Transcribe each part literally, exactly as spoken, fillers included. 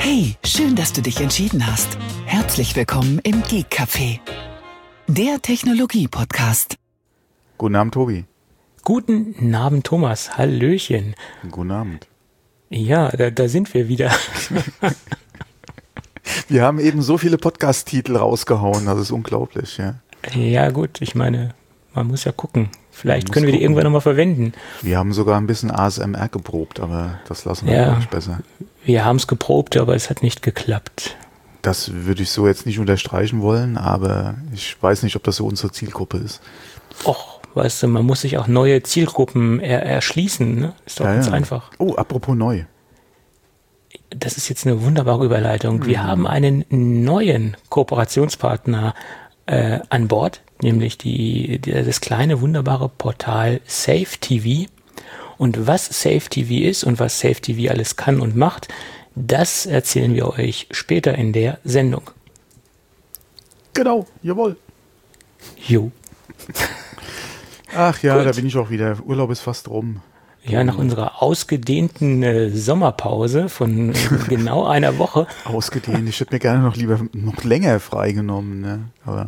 Hey, schön, dass du dich entschieden hast. Herzlich willkommen im Geek Café, der Technologie-Podcast. Guten Abend, Tobi. Guten Abend, Thomas. Hallöchen. Guten Abend. Ja, da, da sind wir wieder. Wir haben eben so viele Podcast-Titel rausgehauen, das ist unglaublich, ja. Ja gut, ich meine, man muss ja gucken. Vielleicht können wir gucken. die irgendwann nochmal verwenden. Wir haben sogar ein bisschen A S M R geprobt, aber das lassen wir Ja. nicht besser. Wir haben es geprobt, aber es hat nicht geklappt. Das würde ich so jetzt nicht unterstreichen wollen, aber ich weiß nicht, ob das so unsere Zielgruppe ist. Och, weißt du, man muss sich auch neue Zielgruppen er erschließen, ne? Ist doch Ja, ganz ja. einfach. Oh, apropos neu. Das ist jetzt eine wunderbare Überleitung. Wir haben einen neuen Kooperationspartner äh, an Bord, nämlich die, die, das kleine, wunderbare Portal Safe T V. Und was Safe T V ist und was Safe T V alles kann und macht, das erzählen wir euch später in der Sendung. Genau, jawohl. Jo. Ach ja, Gut. da bin ich auch wieder. Urlaub ist fast rum. Ja, nach unserer ausgedehnten äh, Sommerpause von äh, genau einer Woche. Ausgedehnt. Ich hätte mir gerne noch lieber noch länger freigenommen, ne? Aber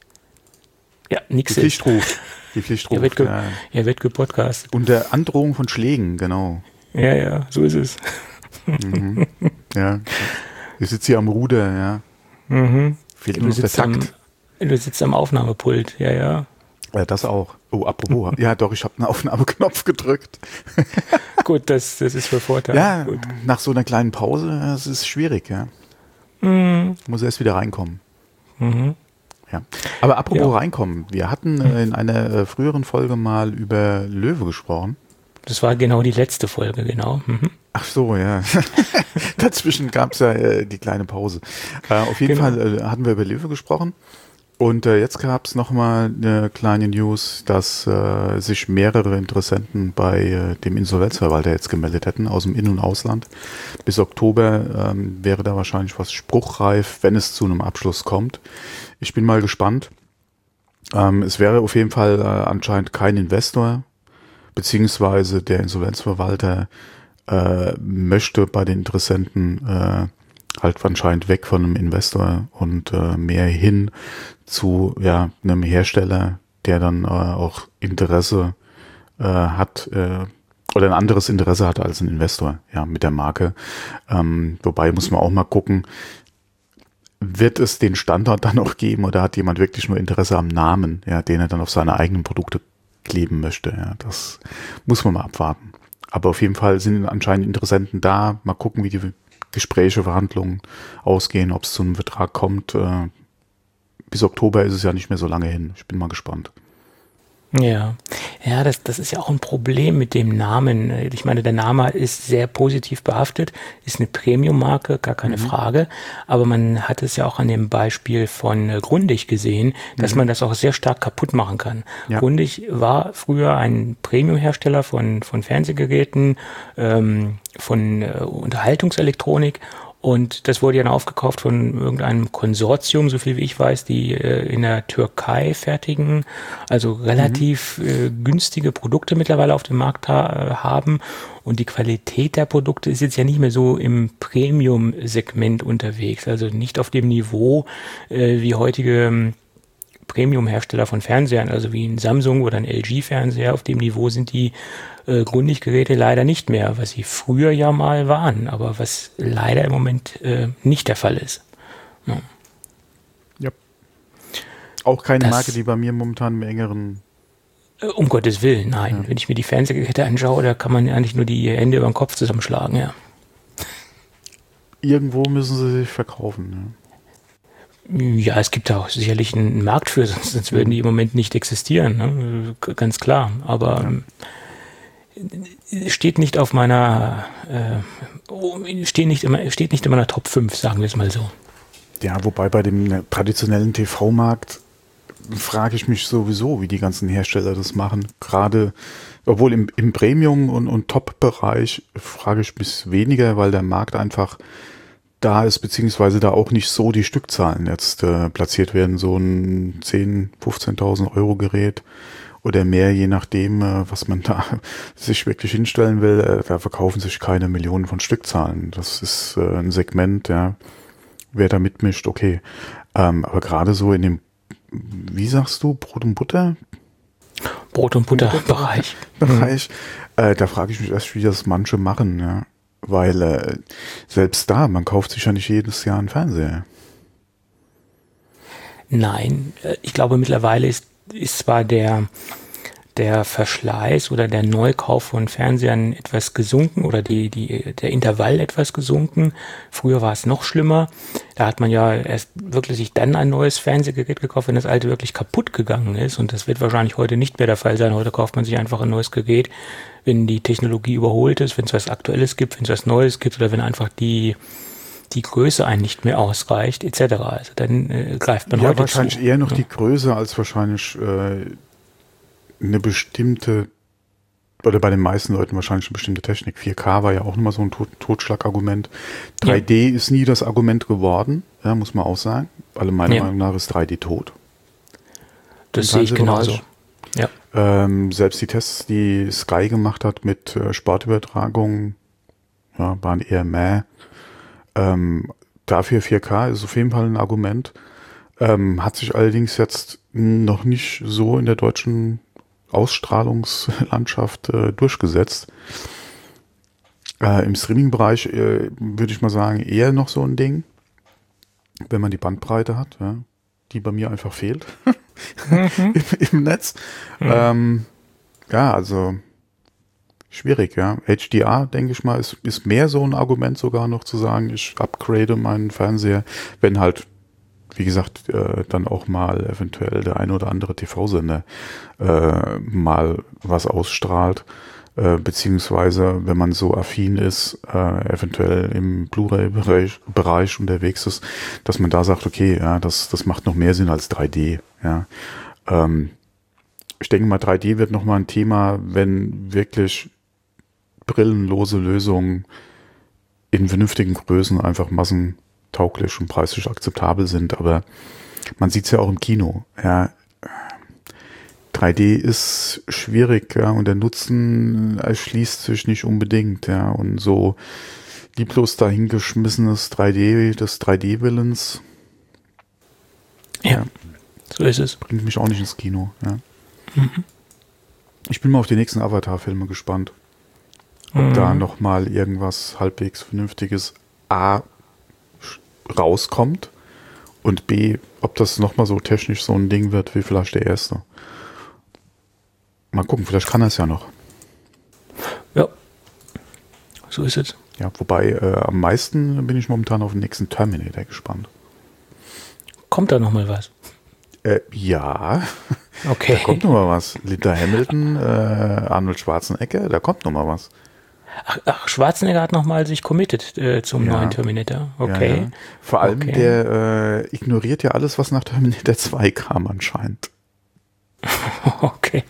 Ja, nix die Pflicht ruft. Die Pflicht Er ruft. wird, ge Ja. er wird gepodcastet. Unter Androhung von Schlägen, genau. Ja, ja, so ist es. Mhm. Ja. Ich sitze hier am Ruder, ja. Mhm. Fehlt Du nur noch der sitzt, am, Takt. du sitzt am Aufnahmepult, ja, ja. Ja, das auch. Oh, apropos. Ja, doch, ich habe einen Aufnahmeknopf gedrückt. Gut, das, das ist für Vorteil. Ja, Gut. nach so einer kleinen Pause, das ist schwierig, ja. Mhm. Muss erst wieder reinkommen. Mhm. Ja. Aber apropos Ja. reinkommen, wir hatten äh, in einer äh, früheren Folge mal über Löwe gesprochen. Das war genau die letzte Folge, genau. Mhm. Ach so, ja. Dazwischen gab es ja äh, die kleine Pause. Äh, auf jeden Genau. Fall äh, hatten wir über Löwe gesprochen. Und äh, jetzt gab es nochmal eine kleine News, dass äh, sich mehrere Interessenten bei äh, dem Insolvenzverwalter jetzt gemeldet hätten, aus dem In- und Ausland. Bis Oktober ähm, wäre da wahrscheinlich was spruchreif, wenn es zu einem Abschluss kommt. Ich bin mal gespannt. Ähm, es wäre auf jeden Fall äh, anscheinend kein Investor, beziehungsweise der Insolvenzverwalter äh, möchte bei den Interessenten äh, halt anscheinend weg von einem Investor und äh, mehr hin zu ja einem Hersteller, der dann äh, auch Interesse äh, hat äh, oder ein anderes Interesse hat als ein Investor, ja, mit der Marke. Ähm, wobei muss man auch mal gucken, wird es den Standard dann noch geben oder hat jemand wirklich nur Interesse am Namen, ja, den er dann auf seine eigenen Produkte kleben möchte. Ja, das muss man mal abwarten. Aber auf jeden Fall sind anscheinend Interessenten da. Mal gucken, wie die Gespräche, Verhandlungen ausgehen, ob es zu einem Vertrag kommt. Äh, bis Oktober ist es ja nicht mehr so lange hin. Ich bin mal gespannt. Ja, ja, das, das ist ja auch ein Problem mit dem Namen. Ich meine, der Name ist sehr positiv behaftet, ist eine Premium-Marke, gar keine Mhm. Frage. Aber man hat es ja auch an dem Beispiel von äh, Grundig gesehen, dass Mhm. man das auch sehr stark kaputt machen kann. Ja. Grundig war früher ein Premium-Hersteller von, von Fernsehgeräten, ähm, von äh, Unterhaltungselektronik. Und das wurde ja dann aufgekauft von irgendeinem Konsortium, so viel wie ich weiß, die äh, in der Türkei fertigen, also relativ äh, günstige Produkte mittlerweile auf dem Markt ha haben. Und die Qualität der Produkte ist jetzt ja nicht mehr so im Premium-Segment unterwegs, also nicht auf dem Niveau äh, wie heutige ähm, Premium-Hersteller von Fernsehern, also wie ein Samsung oder ein L G-Fernseher. Auf dem Niveau sind die äh, Grundig-Geräte leider nicht mehr, was sie früher ja mal waren, aber was leider im Moment äh, nicht der Fall ist. Ja. Ja. Auch keine Das- Marke, die bei mir momentan im engeren... Äh, Um Gottes Willen, nein. Ja. Wenn ich mir die Fernsehgeräte anschaue, da kann man ja eigentlich nur die Hände über den Kopf zusammenschlagen, ja. Irgendwo müssen sie sich verkaufen. Ne? Ja, es gibt da auch sicherlich einen Markt für, sonst, sonst würden die im Moment nicht existieren, ne? G- ganz klar. Aber Ja. ähm, steht nicht auf meiner, äh, oh, steht nicht immer, steht nicht in meiner Top fünf, sagen wir es mal so. Ja, wobei bei dem traditionellen T V-Markt frage ich mich sowieso, wie die ganzen Hersteller das machen. Gerade, obwohl im, im Premium- und, und Top-Bereich frage ich mich weniger, weil der Markt einfach da ist, beziehungsweise da auch nicht so die Stückzahlen jetzt äh, platziert werden. So ein zehntausend, fünfzehntausend Euro Gerät oder mehr, je nachdem, äh, was man da sich wirklich hinstellen will. Äh, da verkaufen sich keine Millionen von Stückzahlen. Das ist äh, ein Segment, ja, wer da mitmischt, okay. Ähm, aber gerade so in dem, wie sagst du, Brot und Butter? Brot- und Butter-Bereich. Bereich, äh, da frage ich mich erst, wie das manche machen, ja. Weil äh, selbst da, man kauft sich ja nicht jedes Jahr einen Fernseher. Nein, ich glaube mittlerweile ist, ist zwar der, der Verschleiß oder der Neukauf von Fernsehern etwas gesunken oder die, die, der Intervall etwas gesunken. Früher war es noch schlimmer. Da hat man ja erst wirklich sich dann ein neues Fernsehgerät gekauft, wenn das alte wirklich kaputt gegangen ist. Und das wird wahrscheinlich heute nicht mehr der Fall sein. Heute kauft man sich einfach ein neues Gerät, wenn die Technologie überholt ist, wenn es was Aktuelles gibt, wenn es was Neues gibt oder wenn einfach die die Größe einen nicht mehr ausreicht, et cetera. Also dann äh, greift man ja, heute wahrscheinlich zu. eher noch ja. die Größe als wahrscheinlich äh, eine bestimmte, oder bei den meisten Leuten wahrscheinlich eine bestimmte Technik. vier K war ja auch nochmal so ein Tot Totschlagargument. drei D ja. ist nie das Argument geworden, ja, muss man auch sagen. Alle meiner ja. Meinung nach ist drei D tot. Das sehe ich genauso. Ja. Ähm, selbst die Tests, die Sky gemacht hat mit äh, Sportübertragungen, ja, waren eher mäh. Ähm, dafür vier K ist auf jeden Fall ein Argument. Ähm, hat sich allerdings jetzt noch nicht so in der deutschen Ausstrahlungslandschaft äh, durchgesetzt. Äh, Im Streaming-Bereich äh, würde ich mal sagen, eher noch so ein Ding, wenn man die Bandbreite hat, ja, die bei mir einfach fehlt mhm. Im, im Netz. Mhm. Ähm, ja, also schwierig, ja. H D R, denke ich mal, ist, ist mehr so ein Argument sogar noch zu sagen, ich upgrade meinen Fernseher, wenn halt, wie gesagt, äh, dann auch mal eventuell der eine oder andere T V-Sender äh, mal was ausstrahlt, äh, beziehungsweise wenn man so affin ist, äh, eventuell im Blu-ray-Bereich Bereich unterwegs ist, dass man da sagt, okay, ja, das, das macht noch mehr Sinn als drei D, ja. Ähm, ich denke mal, drei D wird nochmal ein Thema, wenn wirklich brillenlose Lösungen in vernünftigen Größen einfach massentauglich und preislich akzeptabel sind, aber man sieht es ja auch im Kino, ja, drei D ist schwierig, ja, und der Nutzen erschließt sich nicht unbedingt, ja, und so lieblos dahingeschmissenes drei D, des drei D-Willens, ja, ja, so ist es. Bringt mich auch nicht ins Kino, ja. Mhm. Ich bin mal auf die nächsten Avatar-Filme gespannt. Ob mhm. da nochmal irgendwas halbwegs Vernünftiges A rauskommt und B, ob das nochmal so technisch so ein Ding wird wie vielleicht der erste. Mal gucken, vielleicht kann er es ja noch. Ja, so ist es. Ja, wobei äh, am meisten bin ich momentan auf den nächsten Terminator gespannt. Kommt da nochmal was? Äh, ja, okay. Da kommt nochmal was. Linda Hamilton, äh, Arnold Schwarzenegger, da kommt nochmal was. Ach, ach, Schwarzenegger hat nochmal sich committed äh, zum ja. neuen Terminator. Okay. Ja, ja. Vor allem, okay. der äh, ignoriert ja alles, was nach Terminator zwei kam anscheinend. Okay.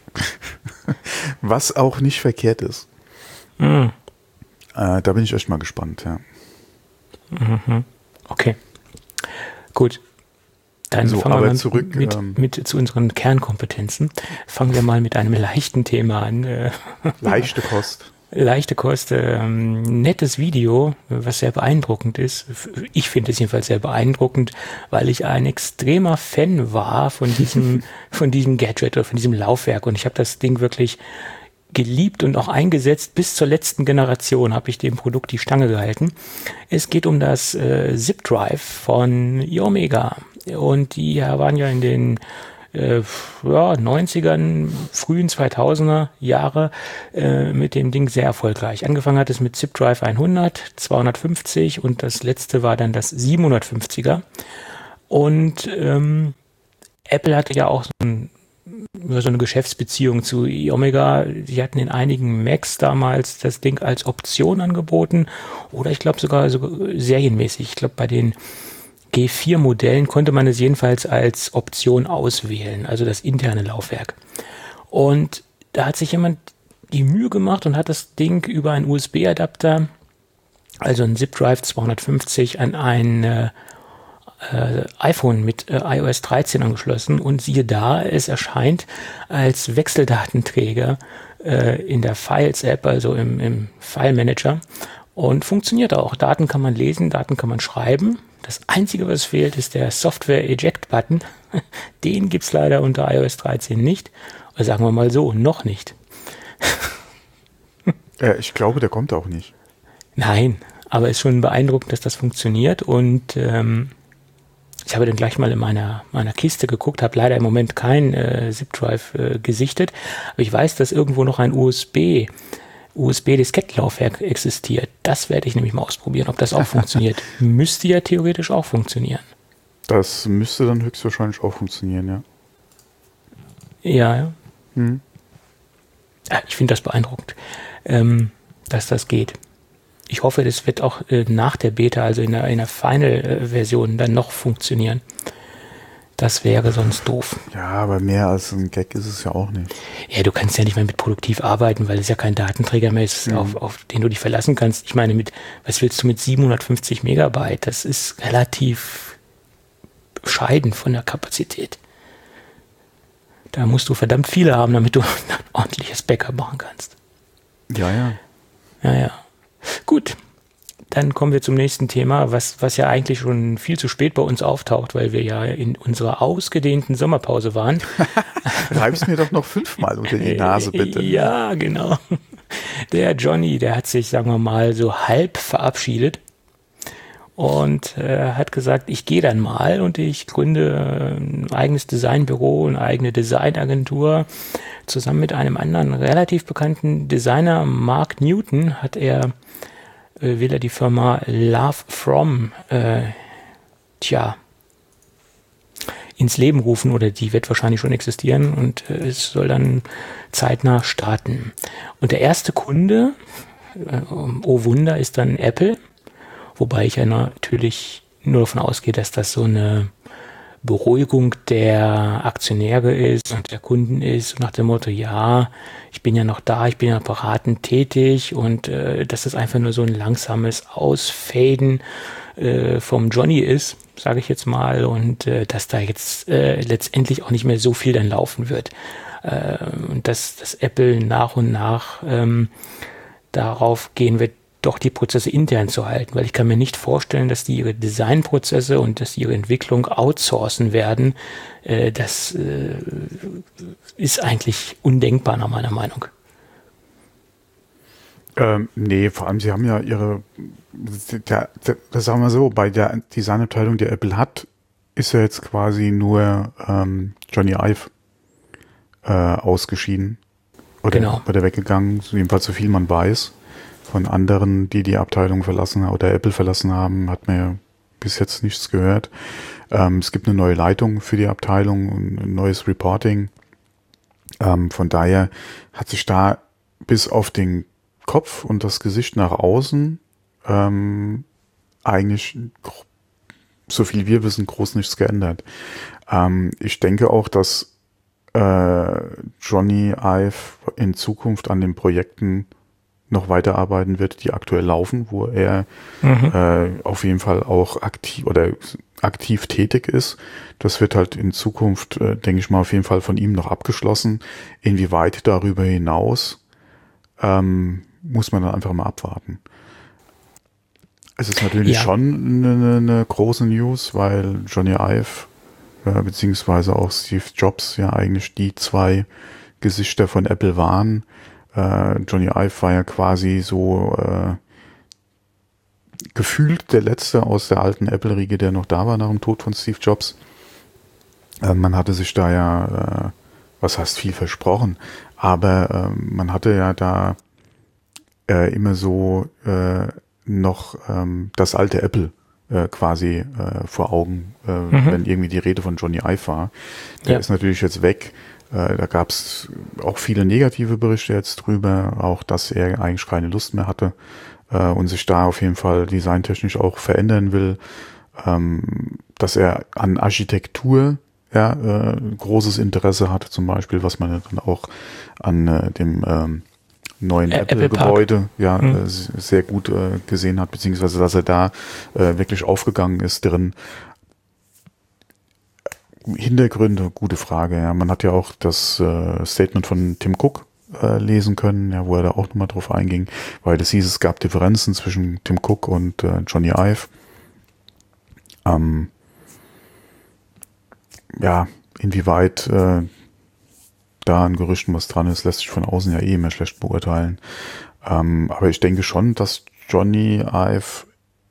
Was auch nicht verkehrt ist. Mhm. Äh, da bin ich echt mal gespannt, ja. Mhm. Okay. Gut. Dann so, fangen wir mal zurück, mit, ähm, mit zu unseren Kernkompetenzen. Fangen wir mal mit einem leichten Thema an. Leichte Kost. Leichte Kost, ähm, nettes Video, was sehr beeindruckend ist. Ich finde es jedenfalls sehr beeindruckend, weil ich ein extremer Fan war von diesem, von diesem Gadget oder von diesem Laufwerk. Und ich habe das Ding wirklich geliebt und auch eingesetzt. Bis zur letzten Generation habe ich dem Produkt die Stange gehalten. Es geht um das äh, Zip Drive von Iomega. Und die ja, waren ja in den äh, ja, neunzigern, frühen zweitausender Jahre äh, mit dem Ding sehr erfolgreich. Angefangen hat es mit Zip Drive hundert, zweihundertfünfzig und das letzte war dann das siebenhundertfünfziger. Und ähm, Apple hatte ja auch so, ein, so eine Geschäftsbeziehung zu Iomega. Die hatten in einigen Macs damals das Ding als Option angeboten oder ich glaube sogar so serienmäßig. Ich glaube bei den G vier Modellen konnte man es jedenfalls als Option auswählen, also das interne Laufwerk. Und da hat sich jemand die Mühe gemacht und hat das Ding über einen U S B-Adapter, also ein Zip Drive zweihundertfünfzig, an ein, äh, äh, iPhone mit äh, i O S dreizehn angeschlossen und siehe da, es erscheint als Wechseldatenträger äh, in der Files-App, also im, im File-Manager und funktioniert auch. Daten kann man lesen, Daten kann man schreiben. Das Einzige, was fehlt, ist der Software-Eject-Button. Den gibt es leider unter i O S dreizehn nicht. Oder sagen wir mal so, noch nicht. Ja, ich glaube, der kommt auch nicht. Nein, aber es ist schon beeindruckend, dass das funktioniert und ähm, ich habe dann gleich mal in meiner, meiner Kiste geguckt, habe leider im Moment kein äh, Zip-Drive äh, gesichtet, aber ich weiß, dass irgendwo noch ein U S B, U S B-Diskettenlaufwerk existiert. Das werde ich nämlich mal ausprobieren, ob das auch funktioniert. Müsste ja theoretisch auch funktionieren. Das müsste dann höchstwahrscheinlich auch funktionieren, ja. Ja, ja. Hm. ja ich finde das beeindruckend, ähm, dass das geht. Ich hoffe, das wird auch äh, nach der Beta, also in der, in der Final-Version, dann noch funktionieren. Das wäre sonst doof. Ja, aber mehr als ein Gag ist es ja auch nicht. Ja, du kannst ja nicht mehr mit produktiv arbeiten, weil es ja kein Datenträger mehr ist, mhm. auf, auf den du dich verlassen kannst. Ich meine, mit was willst du mit siebenhundertfünfzig Megabyte? Das ist relativ bescheiden von der Kapazität. Da musst du verdammt viele haben, damit du ein ordentliches Backup machen kannst. Ja, ja. Ja, ja. Gut, dann kommen wir zum nächsten Thema, was, was ja eigentlich schon viel zu spät bei uns auftaucht, weil wir ja in unserer ausgedehnten Sommerpause waren. Reib's mir doch noch fünfmal unter die Nase, bitte. Ja, genau. Der Johnny, der hat sich, sagen wir mal, so halb verabschiedet und äh, hat gesagt, ich gehe dann mal und ich gründe ein eigenes Designbüro, eine eigene Designagentur. Zusammen mit einem anderen relativ bekannten Designer, Mark Newton, hat er will er die Firma Love From äh, tja, ins Leben rufen oder die wird wahrscheinlich schon existieren und äh, es soll dann zeitnah starten. Und der erste Kunde, äh, oh Wunder, ist dann Apple, wobei ich ja natürlich nur davon ausgehe, dass das so eine Beruhigung der Aktionäre ist und der Kunden ist, nach dem Motto, ja, ich bin ja noch da, ich bin ja beratend tätig und äh, dass das einfach nur so ein langsames Ausfaden äh, vom Johnny ist, sage ich jetzt mal, und äh, dass da jetzt äh, letztendlich auch nicht mehr so viel dann laufen wird. Äh, und dass, dass Apple nach und nach ähm, darauf gehen wird, doch die Prozesse intern zu halten, weil ich kann mir nicht vorstellen, dass die ihre Designprozesse und dass die ihre Entwicklung outsourcen werden. Äh, das äh, ist eigentlich undenkbar nach meiner Meinung. Ähm, nee, vor allem sie haben ja ihre, der, der, das sagen wir so, bei der Designabteilung, die Apple hat, ist ja jetzt quasi nur ähm, Johnny Ive äh, ausgeschieden. Oder genau. Oder weggegangen, jedenfalls so viel man weiß. Von anderen, die die Abteilung verlassen oder Apple verlassen haben, hat man ja bis jetzt nichts gehört. Ähm, es gibt eine neue Leitung für die Abteilung und ein neues Reporting. Ähm, von daher hat sich da bis auf den Kopf und das Gesicht nach außen ähm, eigentlich, so viel wir wissen, groß nichts geändert. Ähm, ich denke auch, dass äh, Johnny Ive in Zukunft an den Projekten noch weiterarbeiten wird, die aktuell laufen, wo er mhm. äh, auf jeden Fall auch aktiv oder aktiv tätig ist. Das wird halt in Zukunft, äh, denke ich mal, auf jeden Fall von ihm noch abgeschlossen. Inwieweit darüber hinaus, ähm, muss man dann einfach mal abwarten. Es ist natürlich ja. schon eine, eine große News, weil Johnny Ive äh, beziehungsweise auch Steve Jobs ja eigentlich die zwei Gesichter von Apple waren. Uh, Johnny Ive war ja quasi so uh, gefühlt der letzte aus der alten Apple-Riege, der noch da war nach dem Tod von Steve Jobs. Uh, man hatte sich da ja, uh, was heißt viel versprochen, aber uh, man hatte ja da uh, immer so uh, noch um, das alte Apple uh, quasi uh, vor Augen, uh, mhm. wenn irgendwie die Rede von Johnny Ive war. Der ja. ist natürlich jetzt weg. Da gab es auch viele negative Berichte jetzt drüber, auch dass er eigentlich keine Lust mehr hatte äh, und sich da auf jeden Fall designtechnisch auch verändern will, ähm, dass er an Architektur ja, äh, großes Interesse hatte, zum Beispiel, was man dann auch an äh, dem ähm, neuen Apple-Gebäude ja mhm. äh, sehr gut äh, gesehen hat, beziehungsweise dass er da äh, wirklich aufgegangen ist drin. Hintergründe, gute Frage. Ja, man hat ja auch das äh, Statement von Tim Cook äh, lesen können, ja, wo er da auch nochmal drauf einging, weil das hieß, es gab Differenzen zwischen Tim Cook und äh, Johnny Ive. Ähm, ja, inwieweit äh, da an Gerüchten was dran ist, lässt sich von außen ja eh immer schlecht beurteilen. Ähm, aber ich denke schon, dass Johnny Ive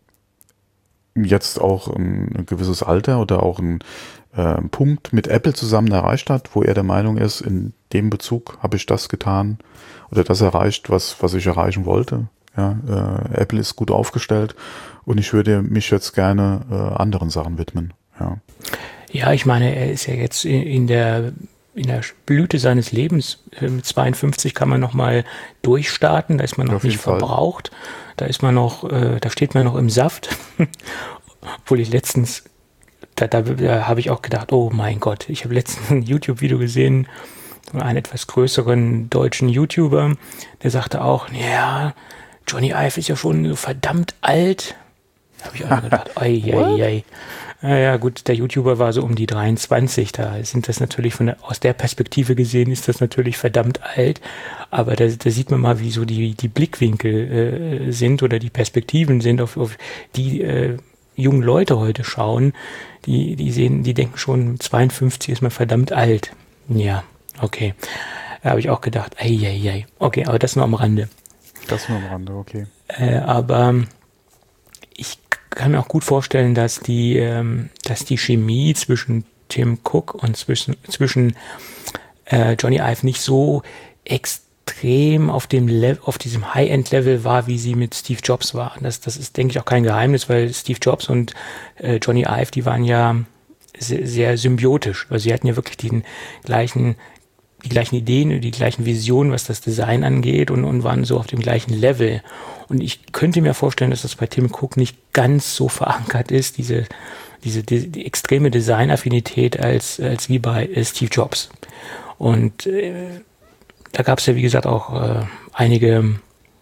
jetzt auch ein, ein gewisses Alter oder auch ein äh, Punkt mit Apple zusammen erreicht hat, wo er der Meinung ist, in dem Bezug habe ich das getan oder das erreicht, was, was ich erreichen wollte. Ja, äh, Apple ist gut aufgestellt und ich würde mich jetzt gerne äh, anderen Sachen widmen. Ja. Ja, ich meine, er ist ja jetzt in, in der in der Blüte seines Lebens. Mit zweiundfünfzig kann man noch mal durchstarten, da ist man noch Auf jeden nicht Fall. verbraucht, da ist man noch, äh, da steht man noch im Saft. Obwohl ich letztens, da, da, da habe ich auch gedacht, oh mein Gott, ich habe letztens ein YouTube-Video gesehen von einem etwas größeren deutschen YouTuber, der sagte auch, ja, Johnny Ive ist ja schon so verdammt alt. Da habe ich auch gedacht, ei, ei, ei. Ja, ja, gut, der YouTuber war so um die dreiundzwanzig, da sind das natürlich von der, aus der Perspektive gesehen, ist das natürlich verdammt alt, aber da, da sieht man mal, wie so die, die Blickwinkel äh, sind oder die Perspektiven sind, auf, auf die äh, jungen Leute heute schauen, die, die sehen, die denken schon, zweiundfünfzig ist man verdammt alt. Ja, okay. Da habe ich auch gedacht, ei, ei, ei. Okay, aber das nur am Rande. Das nur am Rande, okay. Äh, aber ich kann mir auch gut vorstellen, dass die, ähm, dass die Chemie zwischen Tim Cook und zwischen, zwischen äh, Johnny Ive nicht so extrem auf dem Le- auf diesem High-End-Level war, wie sie mit Steve Jobs war. Das, das ist, denke ich, auch kein Geheimnis, weil Steve Jobs und äh, Johnny Ive, die waren ja sehr, sehr symbiotisch. Also sie hatten ja wirklich den gleichen die gleichen Ideen, die gleichen Visionen, was das Design angeht und, und waren so auf dem gleichen Level. Und ich könnte mir vorstellen, dass das bei Tim Cook nicht ganz so verankert ist, diese, diese die, die extreme Designaffinität als, als wie bei äh, Steve Jobs. Und äh, da gab es ja, wie gesagt, auch äh, einige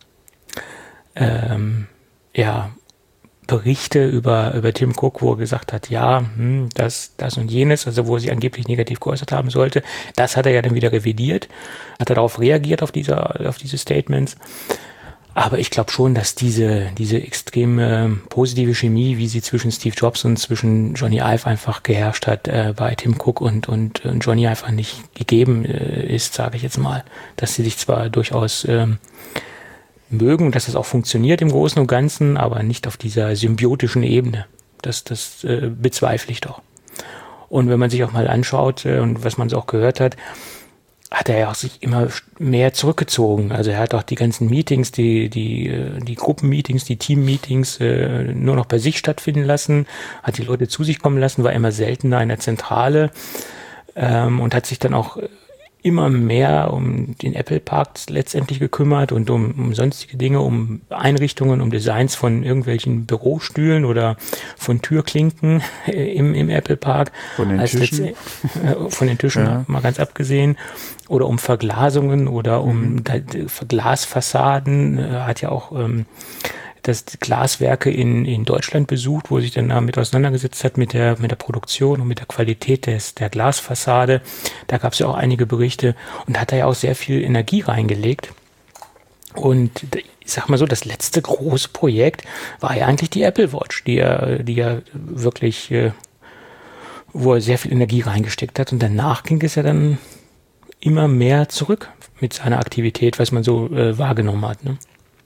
ähm, ja, Berichte über, über Tim Cook, wo er gesagt hat, ja, hm, das, das und jenes, also wo er sich angeblich negativ geäußert haben sollte. Das hat er ja dann wieder revidiert, hat er darauf reagiert, auf diese, auf diese Statements. Aber ich glaube schon, dass diese, diese extreme positive Chemie, wie sie zwischen Steve Jobs und zwischen Johnny Ive einfach geherrscht hat, äh, bei Tim Cook und, und, und Johnny einfach nicht gegeben äh, ist, sage ich jetzt mal. Dass sie sich zwar durchaus ähm, mögen, dass es auch funktioniert im Großen und Ganzen, aber nicht auf dieser symbiotischen Ebene. Das, das äh, bezweifle ich doch. Und wenn man sich auch mal anschaut äh, und was man so auch gehört hat, hat er ja auch sich immer mehr zurückgezogen. Also er hat auch die ganzen Meetings, die, die, die Gruppenmeetings, die Teammeetings äh, nur noch bei sich stattfinden lassen, hat die Leute zu sich kommen lassen, war immer seltener in der Zentrale ähm, und hat sich dann auch immer mehr um den Apple Park letztendlich gekümmert und um, um sonstige Dinge, um Einrichtungen, um Designs von irgendwelchen Bürostühlen oder von Türklinken im, im Apple Park. Von den als Tischen? Äh, von den Tischen, Ja. mal ganz abgesehen. Oder um Verglasungen oder um Mhm. da, Glasfassaden. Er hat ja auch ähm, das Glaswerke in, in Deutschland besucht, wo er sich dann damit auseinandergesetzt hat mit der, mit der Produktion und mit der Qualität des, der Glasfassade. Da gab es ja auch einige Berichte und hat da ja auch sehr viel Energie reingelegt. Und ich sag mal so, das letzte große Projekt war ja eigentlich die Apple Watch, die ja, die ja wirklich, äh, wo er sehr viel Energie reingesteckt hat. Und danach ging es ja dann immer mehr zurück mit seiner Aktivität, was man so äh, wahrgenommen hat, ne?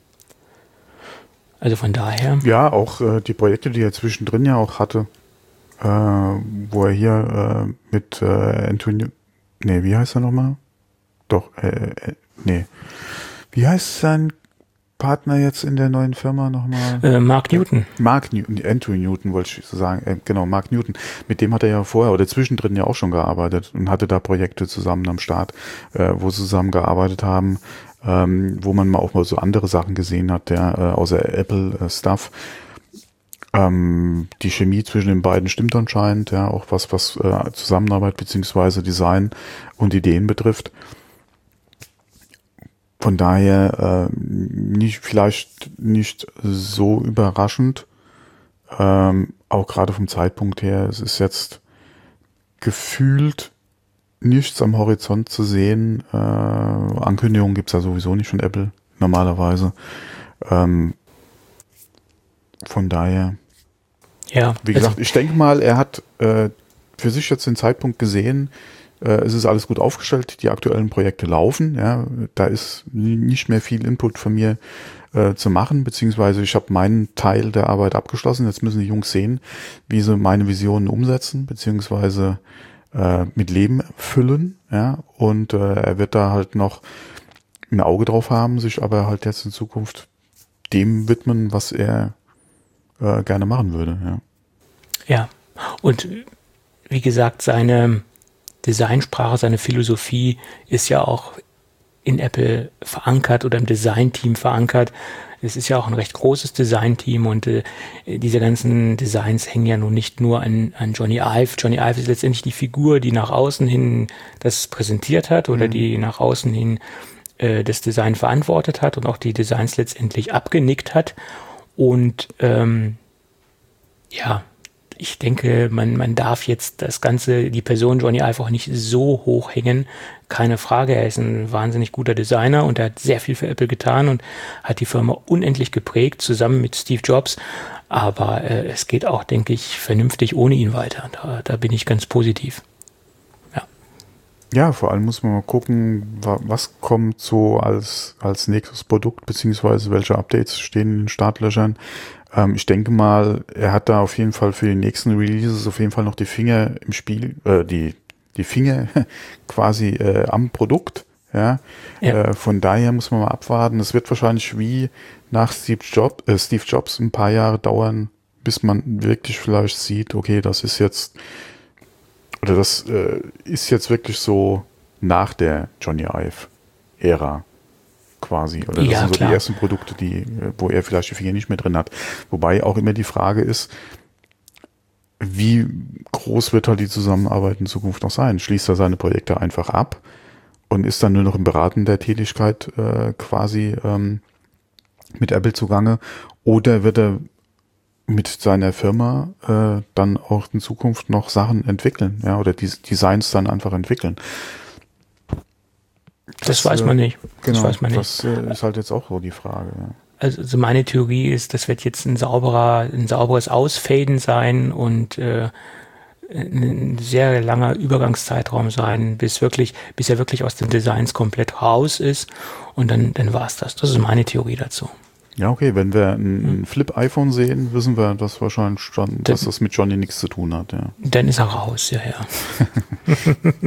Also von daher. Ja, auch äh, die Projekte, die er zwischendrin ja auch hatte, äh, wo er hier äh, mit äh, Antonio, nee, wie heißt er nochmal? Doch, äh, äh, nee. Wie heißt sein Partner jetzt in der neuen Firma nochmal? Äh, Mark Newton. Mark Newton, Andrew Newton wollte ich so sagen, äh, genau, Mark Newton. Mit dem hat er ja vorher oder zwischendrin ja auch schon gearbeitet und hatte da Projekte zusammen am Start, äh, wo sie zusammen gearbeitet haben. Ähm, wo man mal auch mal so andere Sachen gesehen hat, der äh, außer Apple äh, Stuff. Ähm, die Chemie zwischen den beiden stimmt anscheinend, ja, auch was was äh, Zusammenarbeit beziehungsweise Design und Ideen betrifft. Von daher äh, nicht vielleicht nicht so überraschend, ähm, auch gerade vom Zeitpunkt her. Es ist jetzt gefühlt nichts am Horizont zu sehen. Äh, Ankündigungen gibt es ja sowieso nicht von Apple normalerweise. Ähm, von daher, ja, wie gesagt, ich denke mal, er hat äh, für sich jetzt den Zeitpunkt gesehen, äh, es ist alles gut aufgestellt, die aktuellen Projekte laufen, ja, da ist nicht mehr viel Input von mir äh, zu machen, beziehungsweise ich habe meinen Teil der Arbeit abgeschlossen, jetzt müssen die Jungs sehen, wie sie meine Visionen umsetzen, beziehungsweise äh, mit Leben füllen, ja, und äh, er wird da halt noch ein Auge drauf haben, sich aber halt jetzt in Zukunft dem widmen, was er äh, gerne machen würde, ja. Ja, und wie gesagt, seine Designsprache, seine Philosophie ist ja auch in Apple verankert oder im Designteam verankert. Es ist ja auch ein recht großes Designteam und äh, diese ganzen Designs hängen ja nun nicht nur an, an Jony Ive. Jony Ive ist letztendlich die Figur, die nach außen hin das präsentiert hat oder mhm. die nach außen hin äh, das Design verantwortet hat und auch die Designs letztendlich abgenickt hat. Und ähm, ja, ich denke, man, man darf jetzt das Ganze, die Person Jony Ive auch nicht so hoch hängen. Keine Frage, er ist ein wahnsinnig guter Designer und er hat sehr viel für Apple getan und hat die Firma unendlich geprägt, zusammen mit Steve Jobs. Aber äh, es geht auch, denke ich, vernünftig ohne ihn weiter. Da, da bin ich ganz positiv. Ja. Ja, vor allem muss man mal gucken, was kommt so als, als nächstes Produkt, beziehungsweise welche Updates stehen in den Startlöchern. Ähm, ich denke mal, er hat da auf jeden Fall für die nächsten Releases auf jeden Fall noch die Finger im Spiel, äh, die, die Finger quasi äh, am Produkt. Ja, ja. Äh, von daher muss man mal abwarten. Es wird wahrscheinlich wie nach Steve Jobs, äh, Steve Jobs ein paar Jahre dauern, bis man wirklich vielleicht sieht, okay, das ist jetzt, oder das äh, ist jetzt wirklich so nach der Jony Ive-Ära quasi. Oder das ja, sind so klar. Die ersten Produkte, die, wo er vielleicht die Finger nicht mehr drin hat. Wobei auch immer die Frage ist, wie groß wird halt die Zusammenarbeit in Zukunft noch sein? Schließt er seine Projekte einfach ab und ist dann nur noch in beratender Tätigkeit äh, quasi ähm, mit Apple zugange? Oder wird er mit seiner Firma äh, dann auch in Zukunft noch Sachen entwickeln, ja, oder die Designs dann einfach entwickeln? Das, das weiß man nicht. Genau, das weiß man nicht. Das äh, ist halt jetzt auch so die Frage. Ja. Also, also meine Theorie ist, das wird jetzt ein sauberer, ein sauberes Ausfaden sein und äh, ein sehr langer Übergangszeitraum sein, bis wirklich, bis er wirklich aus den Designs komplett raus ist und dann, dann war's das. Das ist meine Theorie dazu. Ja, okay, wenn wir ein, ein Flip-iPhone sehen, wissen wir, dass wahrscheinlich schon, dass das mit Jony nichts zu tun hat. Ja. Dann ist er raus, ja, ja.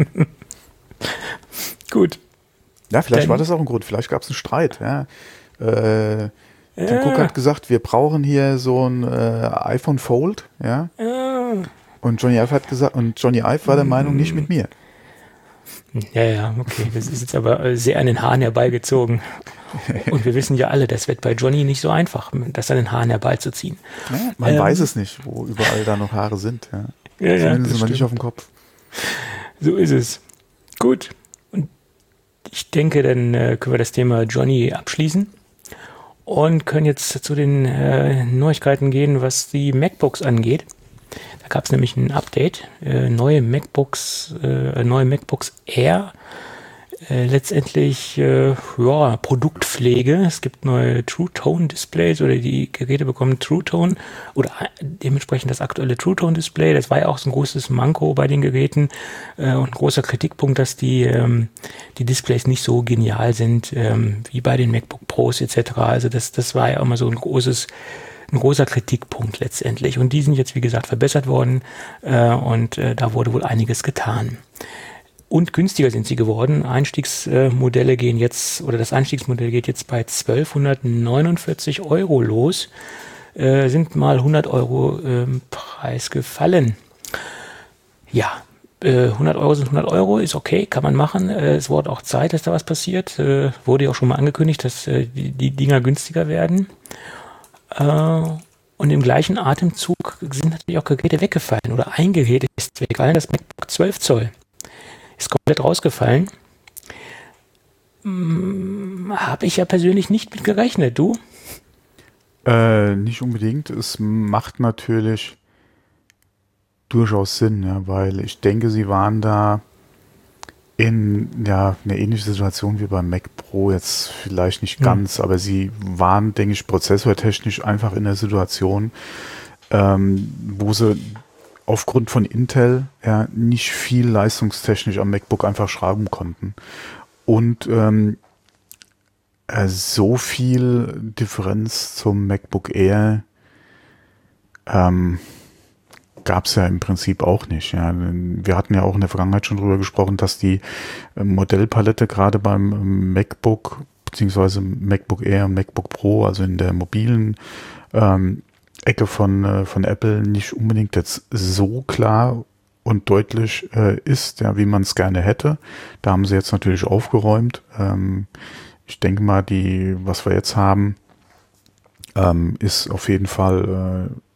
Gut. Ja, vielleicht Dann, war das auch ein Grund. Vielleicht gab es einen Streit. Ja. Äh, Tim ja. Cook hat gesagt, wir brauchen hier so ein äh, iPhone Fold. Ja. ja. Und Jony Ive hat gesagt, und Jony Ive war der Meinung, nicht mit mir. Ja, ja, okay. Das ist jetzt aber sehr an den Haaren herbeigezogen. Und wir wissen ja alle, das wird bei Jony nicht so einfach, das an den Haaren herbeizuziehen. Ja, man ähm, weiß es nicht, wo überall da noch Haare sind. Ja. Ja, Zumindest ja, mal nicht auf dem Kopf. So ist es. Gut. Und ich denke, dann äh, können wir das Thema Jony abschließen und können jetzt zu den äh, Neuigkeiten gehen, was die MacBooks angeht. Da gab es nämlich ein Update, äh, neue MacBooks, äh, neue MacBooks Air, äh, letztendlich äh, ja, Produktpflege. Es gibt neue True Tone Displays oder die Geräte bekommen True Tone oder dementsprechend das aktuelle True Tone Display. Das war ja auch so ein großes Manko bei den Geräten äh, und ein großer Kritikpunkt, dass die ähm, die Displays nicht so genial sind ähm, wie bei den MacBook Pros et cetera. Also das das war ja immer so ein großes ein großer Kritikpunkt letztendlich. Und die sind jetzt, wie gesagt, verbessert worden äh, und äh, da wurde wohl einiges getan. Und günstiger sind sie geworden. Einstiegsmodelle äh, gehen jetzt, oder das Einstiegsmodell geht jetzt bei zwölfhundertneunundvierzig Euro los. Äh, sind mal hundert Euro äh, Preis gefallen. Ja, äh, hundert Euro sind hundert Euro, ist okay, kann man machen. Äh, es wurde auch Zeit, dass da was passiert. Äh, wurde ja auch schon mal angekündigt, dass äh, die, die Dinger günstiger werden. Und im gleichen Atemzug sind natürlich auch Geräte weggefallen oder ein Gerät ist weggefallen. Das MacBook zwölf Zoll ist komplett rausgefallen. Hm, habe ich ja persönlich nicht mit gerechnet, du? Äh, nicht unbedingt. Es macht natürlich durchaus Sinn, ja, weil ich denke, sie waren da in ja eine ähnliche Situation wie beim Mac Pro, jetzt vielleicht nicht ganz, mhm. aber sie waren, denke ich, prozessortechnisch einfach in der Situation, ähm, wo sie aufgrund von Intel ja nicht viel leistungstechnisch am MacBook einfach schrauben konnten. Und ähm, äh, so viel Differenz zum MacBook Air ähm, gab es ja im Prinzip auch nicht. Ja. Wir hatten ja auch in der Vergangenheit schon drüber gesprochen, dass die äh, Modellpalette gerade beim MacBook beziehungsweise MacBook Air und MacBook Pro, also in der mobilen ähm, Ecke von, äh, von Apple, nicht unbedingt jetzt so klar und deutlich äh, ist, ja, wie man es gerne hätte. Da haben sie jetzt natürlich aufgeräumt. Ähm, ich denke mal, die, was wir jetzt haben, ähm, ist auf jeden Fall äh,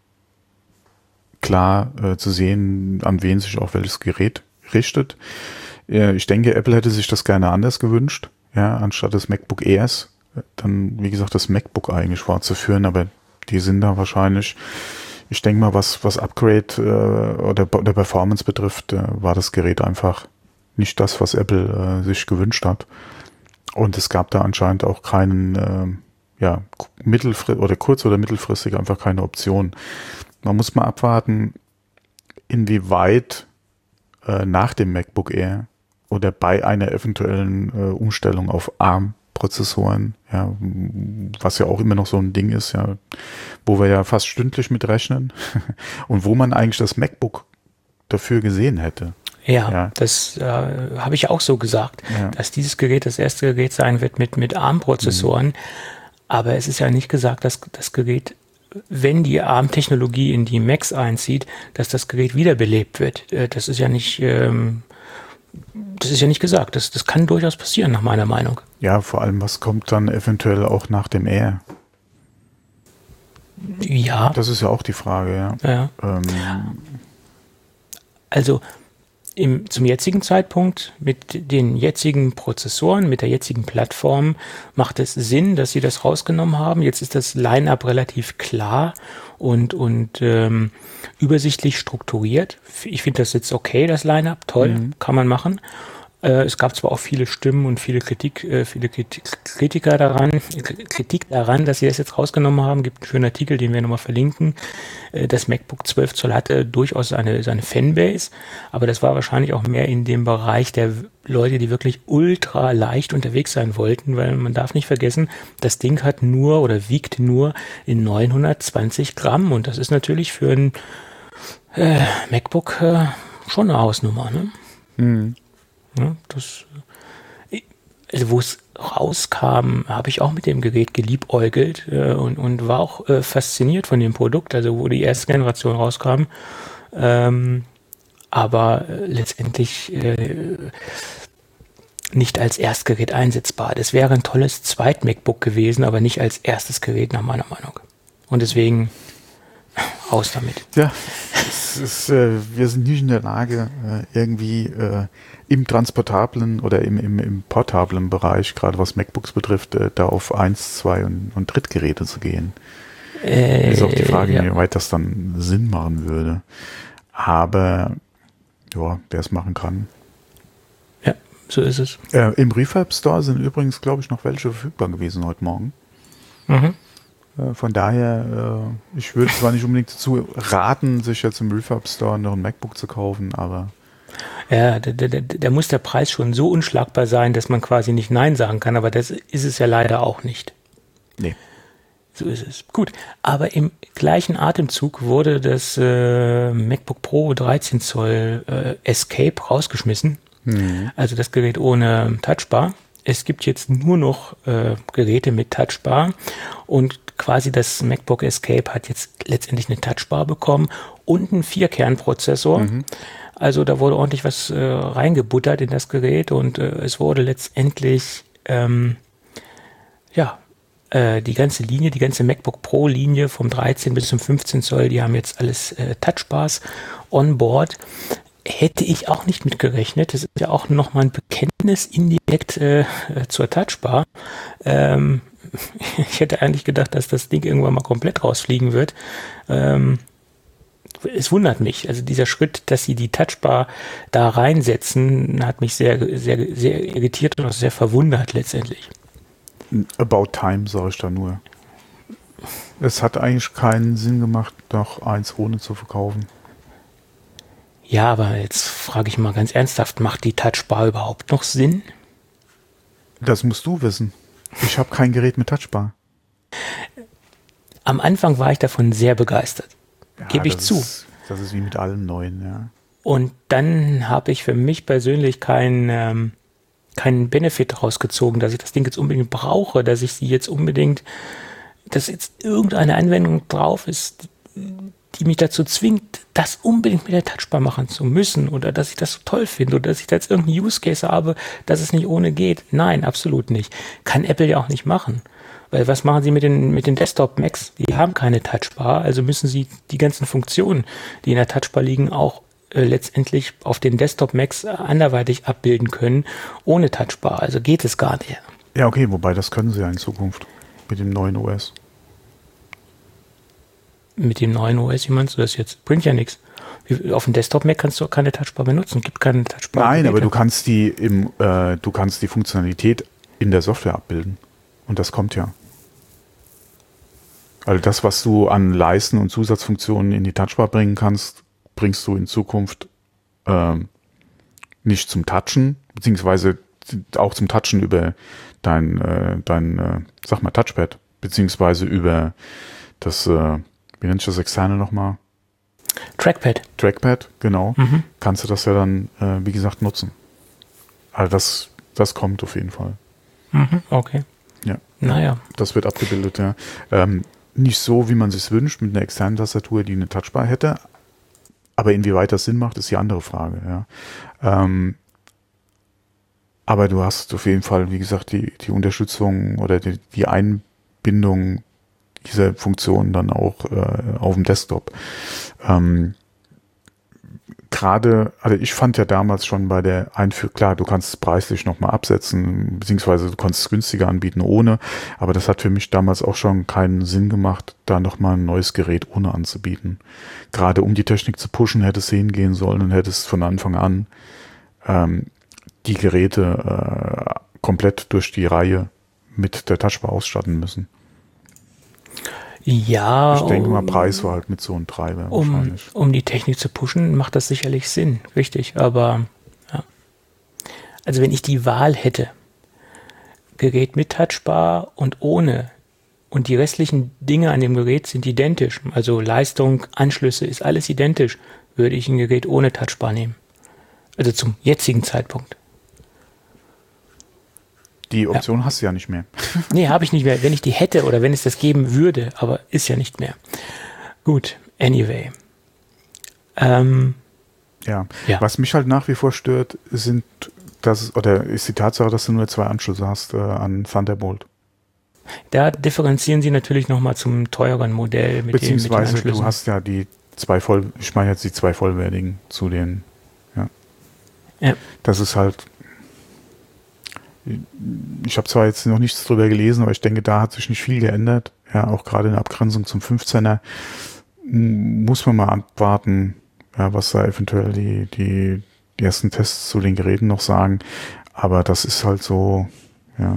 klar äh, zu sehen, an wen sich auch welches Gerät richtet. Äh, ich denke, Apple hätte sich das gerne anders gewünscht, ja, anstatt des MacBook Airs, dann, wie gesagt, das MacBook eigentlich fortzuführen, aber die sind da wahrscheinlich, ich denke mal, was, was Upgrade äh, oder, oder Performance betrifft, äh, war das Gerät einfach nicht das, was Apple äh, sich gewünscht hat. Und es gab da anscheinend auch keinen, äh, ja, mittelfristig oder kurz- oder mittelfristig einfach keine Option. Man muss mal abwarten, inwieweit äh, nach dem MacBook Air oder bei einer eventuellen äh, Umstellung auf ARM-Prozessoren, ja, was ja auch immer noch so ein Ding ist, ja, wo wir ja fast stündlich mit rechnen und wo man eigentlich das MacBook dafür gesehen hätte. Ja, ja. das äh, habe ich auch so gesagt, ja. dass dieses Gerät das erste Gerät sein wird mit, mit ARM-Prozessoren, mhm. aber es ist ja nicht gesagt, dass das Gerät, wenn die ARM-Technologie in die Macs einzieht, dass das Gerät wiederbelebt wird. Das ist ja nicht, ähm, das ist ja nicht gesagt. Das, das kann durchaus passieren, nach meiner Meinung. Ja, vor allem, was kommt dann eventuell auch nach dem Air? Ja. Das ist ja auch die Frage, ja. ja. Ähm. Also, Im, zum jetzigen Zeitpunkt mit den jetzigen Prozessoren, mit der jetzigen Plattform macht es Sinn, dass sie das rausgenommen haben. Jetzt ist das Line-Up relativ klar und, und ähm, übersichtlich strukturiert. Ich finde das jetzt okay, das Line-Up, toll, mhm. kann man machen. Äh, es gab zwar auch viele Stimmen und viele Kritik, äh, viele Kritik, Kritiker daran, Kritik daran, dass sie das jetzt rausgenommen haben. Gibt einen schönen Artikel, den wir nochmal verlinken. Äh, das MacBook zwölf Zoll hatte durchaus seine, seine Fanbase, aber das war wahrscheinlich auch mehr in dem Bereich der Leute, die wirklich ultra leicht unterwegs sein wollten, weil man darf nicht vergessen, das Ding hat nur oder wiegt nur in neunhundertzwanzig Gramm und das ist natürlich für ein äh, MacBook äh, schon eine Hausnummer, ne? Mhm. Ja, das, also wo es rauskam, habe ich auch mit dem Gerät geliebäugelt äh, und, und war auch äh, fasziniert von dem Produkt, also wo die erste Generation rauskam. Ähm, aber äh, letztendlich äh, nicht als Erstgerät einsetzbar. Das wäre ein tolles Zweit-MacBook gewesen, aber nicht als erstes Gerät nach meiner Meinung. Und deswegen raus damit. Ja, es ist, äh, wir sind nicht in der Lage, äh, irgendwie äh, im transportablen oder im, im, im portablen Bereich, gerade was MacBooks betrifft, äh, da auf eins, zwei und, und Drittgeräte zu gehen. Äh, ist auch die Frage, ja. Inwieweit das dann Sinn machen würde. Aber ja, wer es machen kann. Ja, so ist es. Äh, Im Refurb Store sind übrigens, glaube ich, noch welche verfügbar gewesen heute Morgen. Mhm. Äh, von daher, äh, ich würde zwar nicht unbedingt dazu raten, sich jetzt im Refurb Store noch ein MacBook zu kaufen, aber ja, da, da, da muss der Preis schon so unschlagbar sein, dass man quasi nicht Nein sagen kann, aber das ist es ja leider auch nicht. Nee. So ist es. Gut, aber im gleichen Atemzug wurde das äh, MacBook Pro dreizehn Zoll äh, Escape rausgeschmissen. Mhm. Also das Gerät ohne Touchbar. Es gibt jetzt nur noch äh, Geräte mit Touchbar und quasi das MacBook Escape hat jetzt letztendlich eine Touchbar bekommen und einen Vier-Kern-Prozessor. Mhm. Also da wurde ordentlich was äh, reingebuttert in das Gerät und äh, es wurde letztendlich ähm, ja äh, die ganze Linie, die ganze MacBook Pro Linie vom dreizehn bis zum fünfzehn Zoll, die haben jetzt alles äh, Touchbars on board. Hätte ich auch nicht mitgerechnet. Das ist ja auch nochmal ein Bekenntnis indirekt äh, zur Touchbar. Ähm, ich hätte eigentlich gedacht, dass das Ding irgendwann mal komplett rausfliegen wird. Ähm, es wundert mich. Also dieser Schritt, dass sie die Touchbar da reinsetzen, hat mich sehr, sehr, sehr irritiert und auch sehr verwundert letztendlich. About time, sage ich da nur. Es hat eigentlich keinen Sinn gemacht, noch eins ohne zu verkaufen. Ja, aber jetzt frage ich mal ganz ernsthaft, macht die Touchbar überhaupt noch Sinn? Das musst du wissen. Ich habe kein Gerät mit Touchbar. Am Anfang war ich davon sehr begeistert. Ja, Gebe ich das zu. Ist, das ist wie mit allen neuen, ja. Und dann habe ich für mich persönlich keinen ähm, keinen Benefit rausgezogen, dass ich das Ding jetzt unbedingt brauche, dass ich sie jetzt unbedingt, dass jetzt irgendeine Anwendung drauf ist, die mich dazu zwingt, das unbedingt mit der Touchbar machen zu müssen oder dass ich das so toll finde oder dass ich da jetzt irgendeinen Use Case habe, dass es nicht ohne geht. Nein, absolut nicht. Kann Apple ja auch nicht machen. Weil was machen sie mit den, mit den Desktop-Macs? Die haben keine Touchbar, also müssen sie die ganzen Funktionen, die in der Touchbar liegen, auch äh, letztendlich auf den Desktop-Macs anderweitig abbilden können, ohne Touchbar. Also geht es gar nicht. Ja, okay, wobei das können sie ja in Zukunft mit dem neuen O S. Mit dem neuen O S, wie meinst du das jetzt? Bringt ja nichts. Auf dem Desktop-Mac kannst du auch keine Touchbar benutzen. Gibt keine Touchbar. Nein, aber du kannst die im, äh, du kannst die Funktionalität in der Software abbilden. Und das kommt ja. Also das, was du an Leisten und Zusatzfunktionen in die Touchbar bringen kannst, bringst du in Zukunft ähm, nicht zum Touchen, beziehungsweise auch zum Touchen über dein, äh, dein äh, sag mal, Touchpad, beziehungsweise über das, äh, wie nennt sich das externe nochmal? Trackpad. Trackpad, genau. Mhm. Kannst du das ja dann, äh, wie gesagt, nutzen. Also das, das kommt auf jeden Fall. Mhm, okay. Ja. Naja. Das wird abgebildet, ja. Ähm, nicht so, wie man sich wünscht, mit einer externen Tastatur, die eine Touchbar hätte. Aber inwieweit das Sinn macht, ist die andere Frage, ja. Ähm, aber du hast auf jeden Fall, wie gesagt, die, die Unterstützung oder die, die Einbindung dieser Funktion dann auch äh, auf dem Desktop. Ähm, Gerade, also ich fand ja damals schon bei der Einführung, klar, du kannst es preislich nochmal absetzen, beziehungsweise du kannst es günstiger anbieten ohne, aber das hat für mich damals auch schon keinen Sinn gemacht, da nochmal ein neues Gerät ohne anzubieten. Gerade um die Technik zu pushen, hätte es hingehen sollen und hätte es von Anfang an ähm, die Geräte äh, komplett durch die Reihe mit der Touchbar ausstatten müssen. Ja. Ich denke mal, Preis war halt mit so einem Treiber um, wahrscheinlich. Um die Technik zu pushen, macht das sicherlich Sinn, richtig, aber ja. Also wenn ich die Wahl hätte, Gerät mit Touchbar und ohne und die restlichen Dinge an dem Gerät sind identisch, also Leistung, Anschlüsse ist alles identisch, würde ich ein Gerät ohne Touchbar nehmen. Also zum jetzigen Zeitpunkt. Die Option ja. hast du ja nicht mehr. Nee, habe ich nicht mehr. Wenn ich die hätte oder wenn es das geben würde, aber ist ja nicht mehr. Gut, anyway. Ähm, ja. ja, was mich halt nach wie vor stört, sind das oder ist die Tatsache, dass du nur zwei Anschlüsse hast äh, an Thunderbolt. Da differenzieren sie natürlich nochmal zum teureren Modell mit Beziehungsweise den, mit den Anschlüssen. Du hast ja die zwei voll, ich meine jetzt die zwei vollwertigen zu den, ja. ja. Das ist halt. Ich habe zwar jetzt noch nichts drüber gelesen, aber ich denke, da hat sich nicht viel geändert. Ja, auch gerade in der Abgrenzung zum fünfzehner muss man mal abwarten, ja, was da eventuell die, die, die ersten Tests zu den Geräten noch sagen. Aber das ist halt so, ja.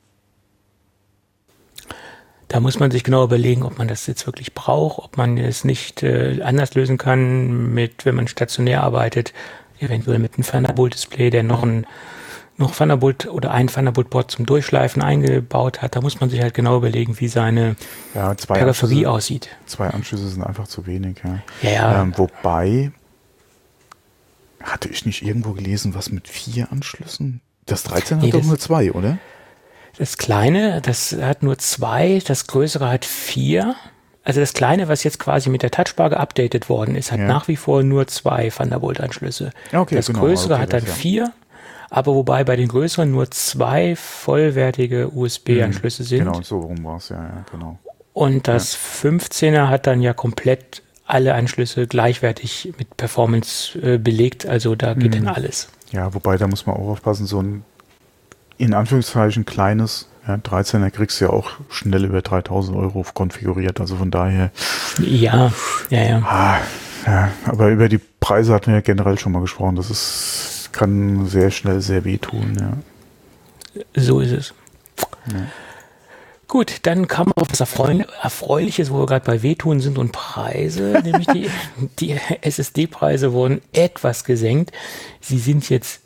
Da muss man sich genau überlegen, ob man das jetzt wirklich braucht, ob man es nicht äh, anders lösen kann, mit, wenn man stationär arbeitet, eventuell mit einem Thunderbolt-Display, der noch ein noch Thunderbolt oder ein Thunderbolt-Board zum Durchschleifen eingebaut hat. Da muss man sich halt genau überlegen, wie seine ja, zwei Peripherie Anschlüsse, aussieht. Zwei Anschlüsse sind einfach zu wenig. Ja. Ja, ja. Ähm, wobei, hatte ich nicht irgendwo gelesen, was mit vier Anschlüssen? Das dreizehn nee, hat doch nur zwei, oder? Das kleine, das hat nur zwei, das größere hat vier. Also das kleine, was jetzt quasi mit der Touchbar geupdatet worden ist, hat ja. nach wie vor nur zwei Thunderbolt-Anschlüsse. Ja, okay, das genau, größere okay, hat dann das, ja. vier. Aber wobei bei den größeren nur zwei vollwertige U S B-Anschlüsse sind. Genau, so rum war es, ja, ja, genau. Und das ja. fünfzehner hat dann ja komplett alle Anschlüsse gleichwertig mit Performance äh, belegt, also da geht mhm. dann alles. Ja, wobei, da muss man auch aufpassen, so ein in Anführungszeichen kleines ja, dreizehner kriegst du ja auch schnell über dreitausend Euro konfiguriert, also von daher. Ja, ja, ja. Ah, Ja, aber über die Preise hatten wir ja generell schon mal gesprochen. Das ist, kann sehr schnell sehr wehtun, ja. So ist es. Ja. Gut, dann kam auf was Erfreulich- Erfreuliches, wo wir gerade bei Wehtun sind und Preise, nämlich die, die S S D-Preise wurden etwas gesenkt. Sie sind jetzt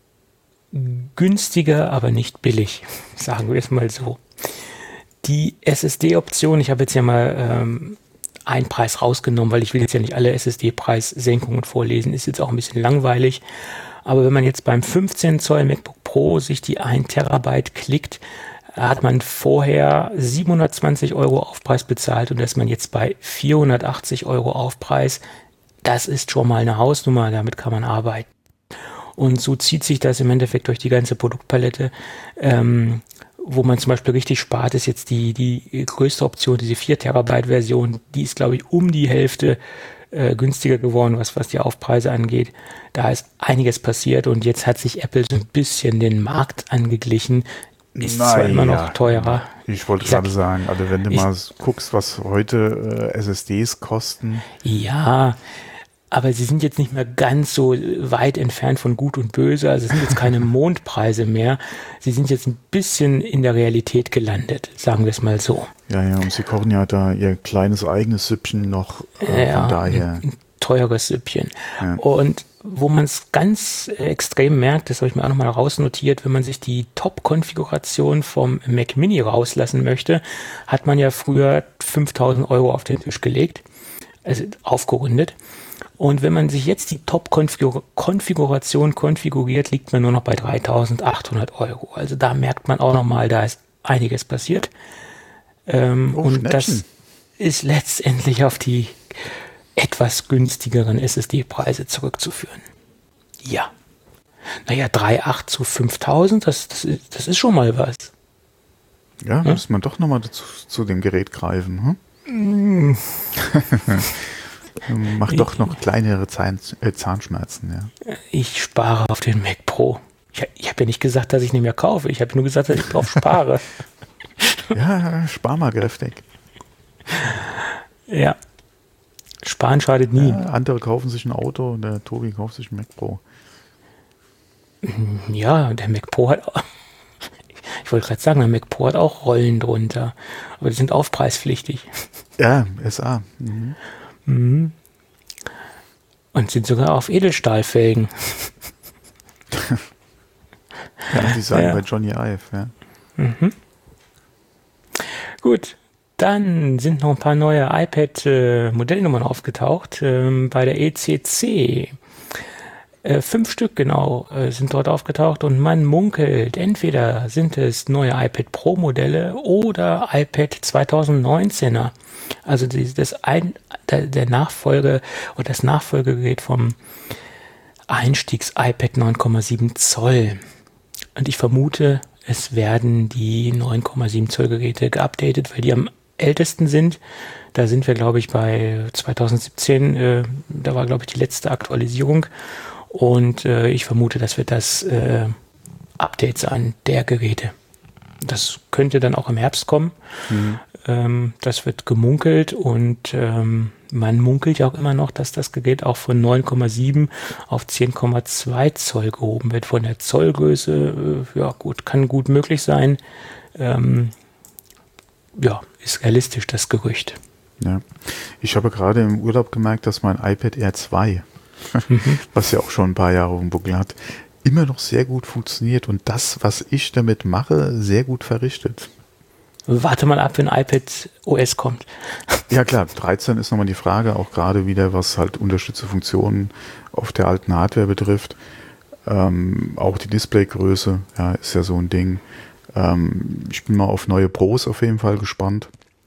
günstiger, aber nicht billig, sagen wir es mal so. Die S S D-Option, ich habe jetzt ja mal ähm, einen Preis rausgenommen, weil ich will jetzt ja nicht alle S S D-Preissenkungen vorlesen, ist jetzt auch ein bisschen langweilig. Aber wenn man jetzt beim fünfzehn Zoll MacBook Pro sich die ein Terabyte klickt, hat man vorher siebenhundertzwanzig Euro Aufpreis bezahlt und ist man jetzt bei vierhundertachtzig Euro Aufpreis. Das ist schon mal eine Hausnummer, damit kann man arbeiten. Und so zieht sich das im Endeffekt durch die ganze Produktpalette. Ähm, wo man zum Beispiel richtig spart, ist jetzt die, die größte Option, diese vier Terabyte Version. Die ist, glaube ich, um die Hälfte äh, günstiger geworden, was, was die Aufpreise angeht. Da ist einiges passiert und jetzt hat sich Apple so ein bisschen den Markt angeglichen. Ist Na zwar immer noch ja, teurer. Ich wollte Ich sag- gerade sagen, also wenn du ich- mal guckst, was heute äh, S S Ds kosten, Ja, aber sie sind jetzt nicht mehr ganz so weit entfernt von Gut und Böse. Also es sind jetzt keine Mondpreise mehr. Sie sind jetzt ein bisschen in der Realität gelandet, sagen wir es mal so. ja, ja, und sie kochen ja da ihr kleines eigenes Süppchen noch, äh, Ja, von daher. ein teures Süppchen. Ja. Und wo man es ganz extrem merkt, das habe ich mir auch nochmal rausnotiert, wenn man sich die Top-Konfiguration vom Mac Mini rauslassen möchte, hat man ja früher fünftausend Euro auf den Tisch gelegt, also aufgerundet. Und wenn man sich jetzt die Top-Konfiguration konfiguriert, liegt man nur noch bei dreitausendachthundert Euro. Also da merkt man auch nochmal, da ist einiges passiert. Ähm, Oh, und das Schnäppchen. ist letztendlich auf die etwas günstigeren S S D-Preise zurückzuführen. Ja. Naja, drei Komma acht zu fünftausend, das, das, ist, das ist schon mal was. Ja, muss man doch nochmal zu, zu dem Gerät greifen. Hm? Macht doch noch kleinere Zahn, äh, Zahnschmerzen, ja. Ich spare auf den Mac Pro. Ich, ich habe ja nicht gesagt, dass ich nicht mehr kaufe. Ich habe nur gesagt, dass ich drauf spare. Ja, spar mal kräftig. Ja. Sparen schadet nie. Ja, andere kaufen sich ein Auto und der Tobi kauft sich ein Mac Pro. Ja, der Mac Pro hat auch, ich wollte gerade sagen, der Mac Pro hat auch Rollen drunter, aber die sind aufpreispflichtig. Ja, S A. Mhm. Mhm. Und sind sogar auf Edelstahlfelgen. Ja, die sagen Ja. bei Johnny Ive, ja. Gut, dann sind noch ein paar neue iPad-Modellnummern aufgetaucht ähm, bei der E C C. Äh, fünf Stück genau äh, sind dort aufgetaucht und man munkelt, entweder sind es neue iPad Pro-Modelle oder iPad zweitausendneunzehner. Also die, das ein, der, der Nachfolge oder das Nachfolgegerät vom Einstiegs-iPad neun Komma sieben Zoll. Und ich vermute, es werden die neun Komma sieben Zoll Geräte geupdatet, weil die am ältesten sind. Da sind wir, glaube ich, bei zweitausendsiebzehn. Äh, da war, glaube ich, die letzte Aktualisierung. Und äh, ich vermute, das wird das äh, Update sein der Geräte. Das könnte dann auch im Herbst kommen. Mhm. Ähm, das wird gemunkelt und ähm, man munkelt ja auch immer noch, dass das Gerät auch von neun Komma sieben auf zehn Komma zwei Zoll gehoben wird. Von der Zollgröße, äh, ja gut, kann gut möglich sein. Ähm, ja, ist realistisch, das Gerücht. Ja. Ich habe gerade im Urlaub gemerkt, dass mein iPad Air zwei, was ja auch schon ein paar Jahre auf dem Buckel hat, immer noch sehr gut funktioniert und das, was ich damit mache, sehr gut verrichtet. Warte mal ab, wenn iPad O S kommt. Ja klar, dreizehn ist nochmal die Frage, auch gerade wieder, was halt unterstützte Funktionen auf der alten Hardware betrifft. Ähm, auch die Displaygröße, ja, ist ja so ein Ding. Ähm, ich bin mal auf neue Pros auf jeden Fall gespannt.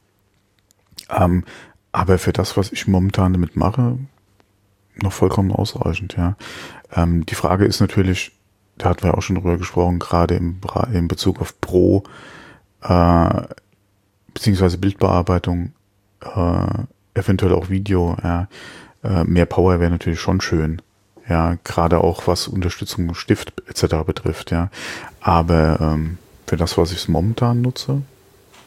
Ähm, aber für das, was ich momentan damit mache, noch vollkommen ausreichend, ja. Ähm, die Frage ist natürlich, da hatten wir auch schon drüber gesprochen, gerade im, in Bezug auf Pro, äh, beziehungsweise Bildbearbeitung, äh, eventuell auch Video, ja. Äh, mehr Power wäre natürlich schon schön, ja, gerade auch was Unterstützung Stift et cetera betrifft, ja. Aber ähm, für das, was ich momentan nutze,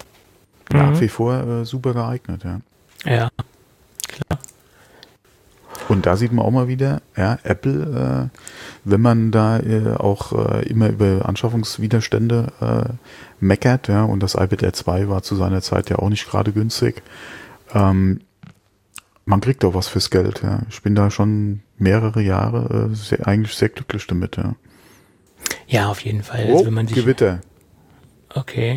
nach Mhm. wie vor äh, super geeignet, ja. Ja, klar. Und da sieht man auch mal wieder, ja, Apple, äh, wenn man da äh, auch äh, immer über Anschaffungswiderstände äh, meckert, ja, und das iPad Air zwei war zu seiner Zeit ja auch nicht gerade günstig, ähm, man kriegt doch was fürs Geld, ja. Ich bin da schon mehrere Jahre äh, sehr, eigentlich sehr glücklich damit, ja. Ja, auf jeden Fall. Oh, also wenn man sich, Gewitter. Okay.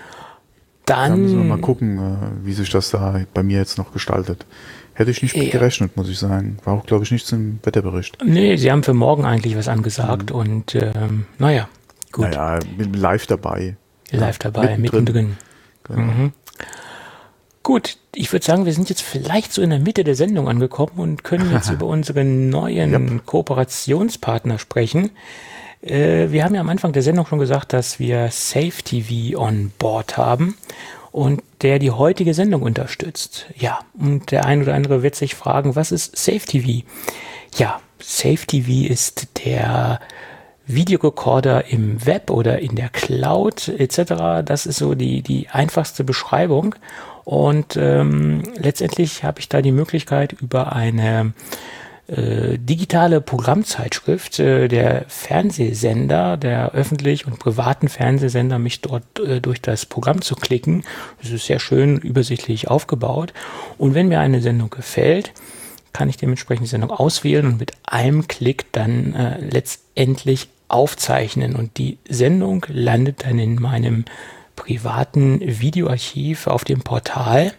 Da Dann müssen wir mal gucken, äh, wie sich das da bei mir jetzt noch gestaltet. Hätte ich nicht mit Ja. gerechnet, muss ich sagen. War auch, glaube ich, nichts im Wetterbericht. Nee, sie haben für morgen eigentlich was angesagt Mhm. und ähm, naja, gut. Naja, bin live dabei. Live dabei, mittendrin. Genau. Mhm. Gut, ich würde sagen, wir sind jetzt vielleicht so in der Mitte der Sendung angekommen und können jetzt über unseren neuen Yep. Kooperationspartner sprechen. Äh, wir haben ja am Anfang der Sendung schon gesagt, dass wir Safe T V on Board haben und der die heutige Sendung unterstützt. Ja, und der ein oder andere wird sich fragen, was ist Safe T V? Ja, Safe T V ist der Videorekorder im Web oder in der Cloud et cetera. Das ist so die, die einfachste Beschreibung. Und ähm, letztendlich habe ich da die Möglichkeit, über eine äh, digitale Programmzeitschrift äh, der Fernsehsender, der öffentlich- und privaten Fernsehsender, mich dort äh, durch das Programm zu klicken. Das ist sehr schön übersichtlich aufgebaut. Und wenn mir eine Sendung gefällt, kann ich dementsprechend die Sendung auswählen und mit einem Klick dann äh, letztendlich aufzeichnen. Und die Sendung landet dann in meinem privaten Videoarchiv auf dem Portal.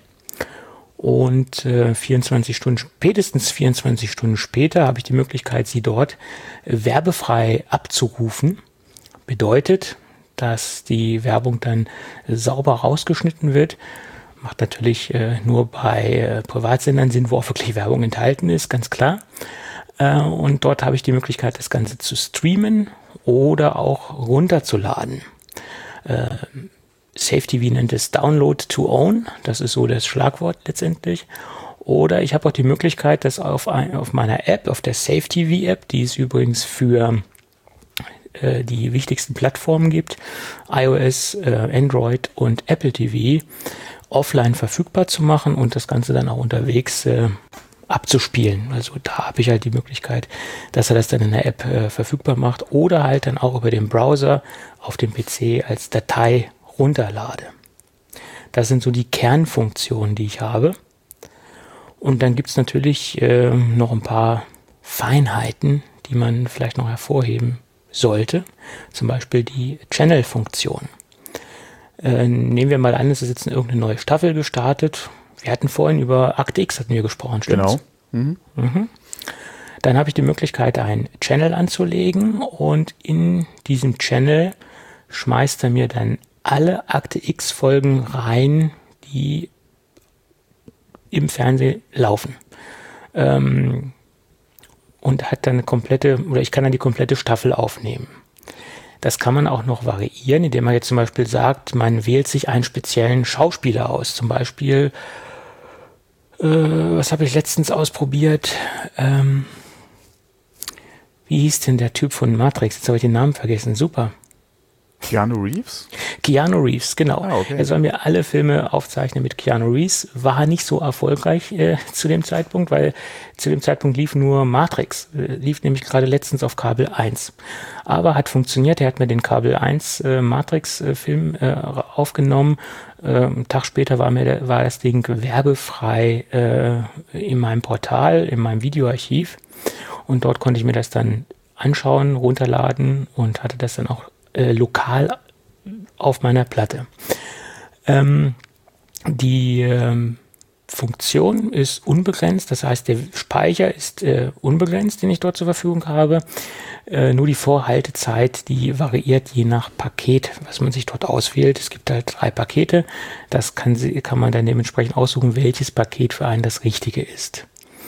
Und äh, vierundzwanzig Stunden, spätestens vierundzwanzig Stunden später habe ich die Möglichkeit, sie dort äh, werbefrei abzurufen. Bedeutet, dass die Werbung dann äh, sauber rausgeschnitten wird. Macht natürlich äh, nur bei äh, Privatsendern Sinn, wo auch wirklich Werbung enthalten ist, ganz klar. Äh, und dort habe ich die Möglichkeit, das Ganze zu streamen oder auch runterzuladen. Äh, Safe T V nennt es Download to Own, das ist so das Schlagwort letztendlich. Oder ich habe auch die Möglichkeit, das auf, ein, auf meiner App, auf der Safe T V App, die es übrigens für äh, die wichtigsten Plattformen gibt, iOS, äh, Android und Apple T V, offline verfügbar zu machen und das Ganze dann auch unterwegs äh, abzuspielen. Also da habe ich halt die Möglichkeit, dass er das dann in der App äh, verfügbar macht oder halt dann auch über den Browser auf dem P C als Datei runterlade. Das sind so die Kernfunktionen, die ich habe. Und dann gibt es natürlich äh, noch ein paar Feinheiten, die man vielleicht noch hervorheben sollte. Zum Beispiel die Channel-Funktion. Äh, nehmen wir mal an, es ist jetzt irgendeine neue Staffel gestartet. Wir hatten vorhin über Akte X hatten wir gesprochen, stimmt's? Genau. Mhm. Mhm. Dann habe ich die Möglichkeit, einen Channel anzulegen und in diesem Channel schmeißt er mir dann alle Akte X Folgen rein, die im Fernsehen laufen. Ähm, und hat dann eine komplette, oder ich kann dann die komplette Staffel aufnehmen. Das kann man auch noch variieren, indem man jetzt zum Beispiel sagt, man wählt sich einen speziellen Schauspieler aus. Zum Beispiel, äh, was habe ich letztens ausprobiert? Ähm, wie hieß denn der Typ von Matrix? Jetzt habe ich den Namen vergessen. Super. Keanu Reeves? Keanu Reeves, genau. Ah, okay. Er soll mir alle Filme aufzeichnen mit Keanu Reeves. War nicht so erfolgreich äh, zu dem Zeitpunkt, weil zu dem Zeitpunkt lief nur Matrix. Äh, lief nämlich gerade letztens auf Kabel eins. Aber hat funktioniert. Er hat mir den Kabel eins äh, Matrix-Film äh, aufgenommen. Äh, einen Tag später war, mir der, war das Ding werbefrei äh, in meinem Portal, in meinem Videoarchiv. Und dort konnte ich mir das dann anschauen, runterladen und hatte das dann auch Äh, lokal auf meiner Platte. Ähm, die ähm, Funktion ist unbegrenzt, das heißt, der Speicher ist äh, unbegrenzt, den ich dort zur Verfügung habe. Äh, nur die Vorhaltezeit, die variiert je nach Paket, was man sich dort auswählt. Es gibt halt drei Pakete. Das kann, kann man dann dementsprechend aussuchen, welches Paket für einen das Richtige ist.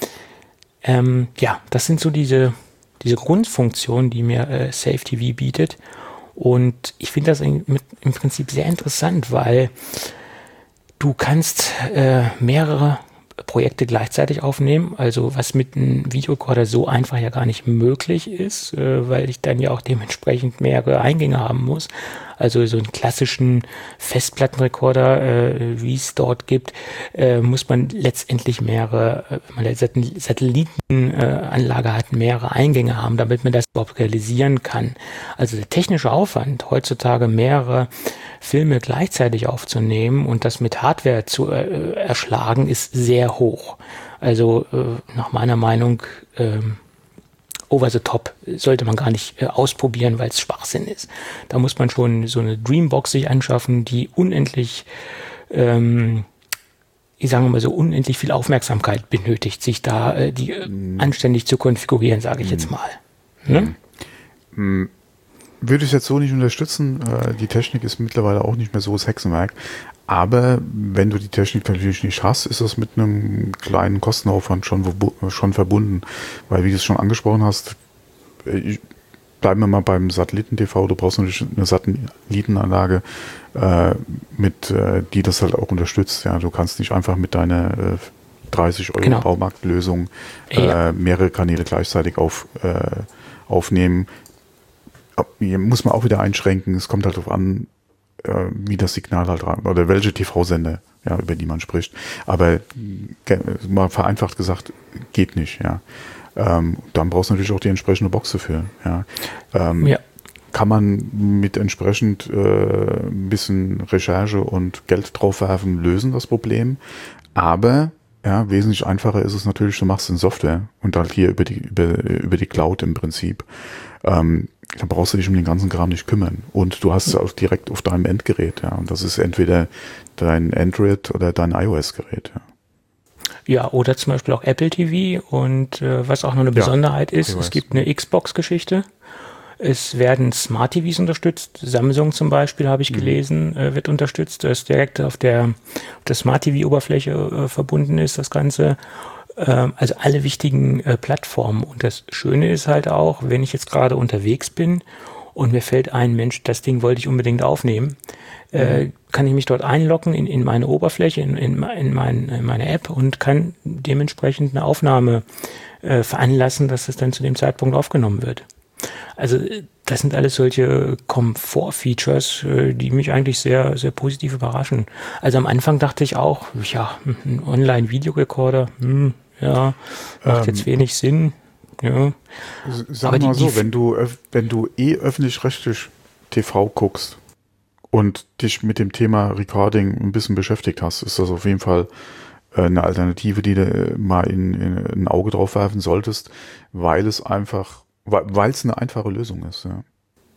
Ähm, ja, das sind so diese, diese Grundfunktionen, die mir äh, Safe T V bietet. Und ich finde das im, im Prinzip sehr interessant, weil du kannst äh, mehrere Projekte gleichzeitig aufnehmen, also was mit einem Videorekorder so einfach ja gar nicht möglich ist, äh, weil ich dann ja auch dementsprechend mehrere Eingänge haben muss. Also so einen klassischen Festplattenrekorder, äh, wie es dort gibt, äh, muss man letztendlich mehrere, äh, wenn man eine Satelli- Satellitenanlage äh, hat, mehrere Eingänge haben, damit man das überhaupt realisieren kann. Also der technische Aufwand, heutzutage mehrere Filme gleichzeitig aufzunehmen und das mit Hardware zu äh, erschlagen, ist sehr hoch. Also äh, nach meiner Meinung äh, over the top sollte man gar nicht äh, ausprobieren, weil es Schwachsinn ist. Da muss man schon so eine Dreambox sich anschaffen, die unendlich, ähm, ich sage mal so, unendlich viel Aufmerksamkeit benötigt, sich da äh, die äh, mm. anständig zu konfigurieren, sage ich mm. jetzt mal. Ne? Mm. Würde ich jetzt so nicht unterstützen. Die Technik ist mittlerweile auch nicht mehr so das Hexenwerk. Aber wenn du die Technik natürlich nicht hast, ist das mit einem kleinen Kostenaufwand schon, schon verbunden. Weil, wie du es schon angesprochen hast, bleiben wir mal beim Satelliten-T V. Du brauchst natürlich eine Satellitenanlage, äh, mit, äh, die das halt auch unterstützt. Ja, du kannst nicht einfach mit deiner äh, dreißig Euro genau. Baumarktlösung äh, ja. mehrere Kanäle gleichzeitig auf, äh, aufnehmen. Hier muss man auch wieder einschränken. Es kommt halt darauf an, äh, wie das Signal halt rein, oder welche T V-Sender, ja, über die man spricht. Aber äh, mal vereinfacht gesagt, geht nicht, ja. Ähm, dann brauchst du natürlich auch die entsprechende Box dafür, ja. Ähm, ja. Kann man mit entsprechend äh, ein bisschen Recherche und Geld draufwerfen, lösen das Problem. Aber ja, wesentlich einfacher ist es natürlich, du machst es in Software und halt hier über die über, über die Cloud im Prinzip. Ähm, dann brauchst du dich um den ganzen Kram nicht kümmern. Und du hast es auch direkt auf deinem Endgerät, ja. Und das ist entweder dein Android oder dein iOS-Gerät, ja. Ja, oder zum Beispiel auch Apple T V. Und äh, was auch noch eine Besonderheit ja, ist, es gibt eine Xbox-Geschichte. Es werden Smart T Vs unterstützt. Samsung zum Beispiel, habe ich mhm. gelesen, äh, wird unterstützt, das direkt auf der, auf der Smart T V-Oberfläche äh, verbunden ist, das Ganze. Also alle wichtigen äh, Plattformen. Und das Schöne ist halt auch, wenn ich jetzt gerade unterwegs bin und mir fällt ein, Mensch, das Ding wollte ich unbedingt aufnehmen, mhm. äh, kann ich mich dort einloggen in, in meine Oberfläche, in, in, in, mein, in meine App und kann dementsprechend eine Aufnahme äh, veranlassen, dass es dann zu dem Zeitpunkt aufgenommen wird. Also das sind alles solche Komfort-Features, die mich eigentlich sehr, sehr positiv überraschen. Also am Anfang dachte ich auch, ja, ein Online-Videorekorder, hm, ja, macht ähm, jetzt wenig Sinn. Ja. Sag Aber mal die, so, die wenn du, wenn du eh öffentlich-rechtlich T V guckst und dich mit dem Thema Recording ein bisschen beschäftigt hast, ist das auf jeden Fall eine Alternative, die du mal in, in ein Auge drauf werfen solltest, weil es einfach Weil es eine einfache Lösung ist, ja.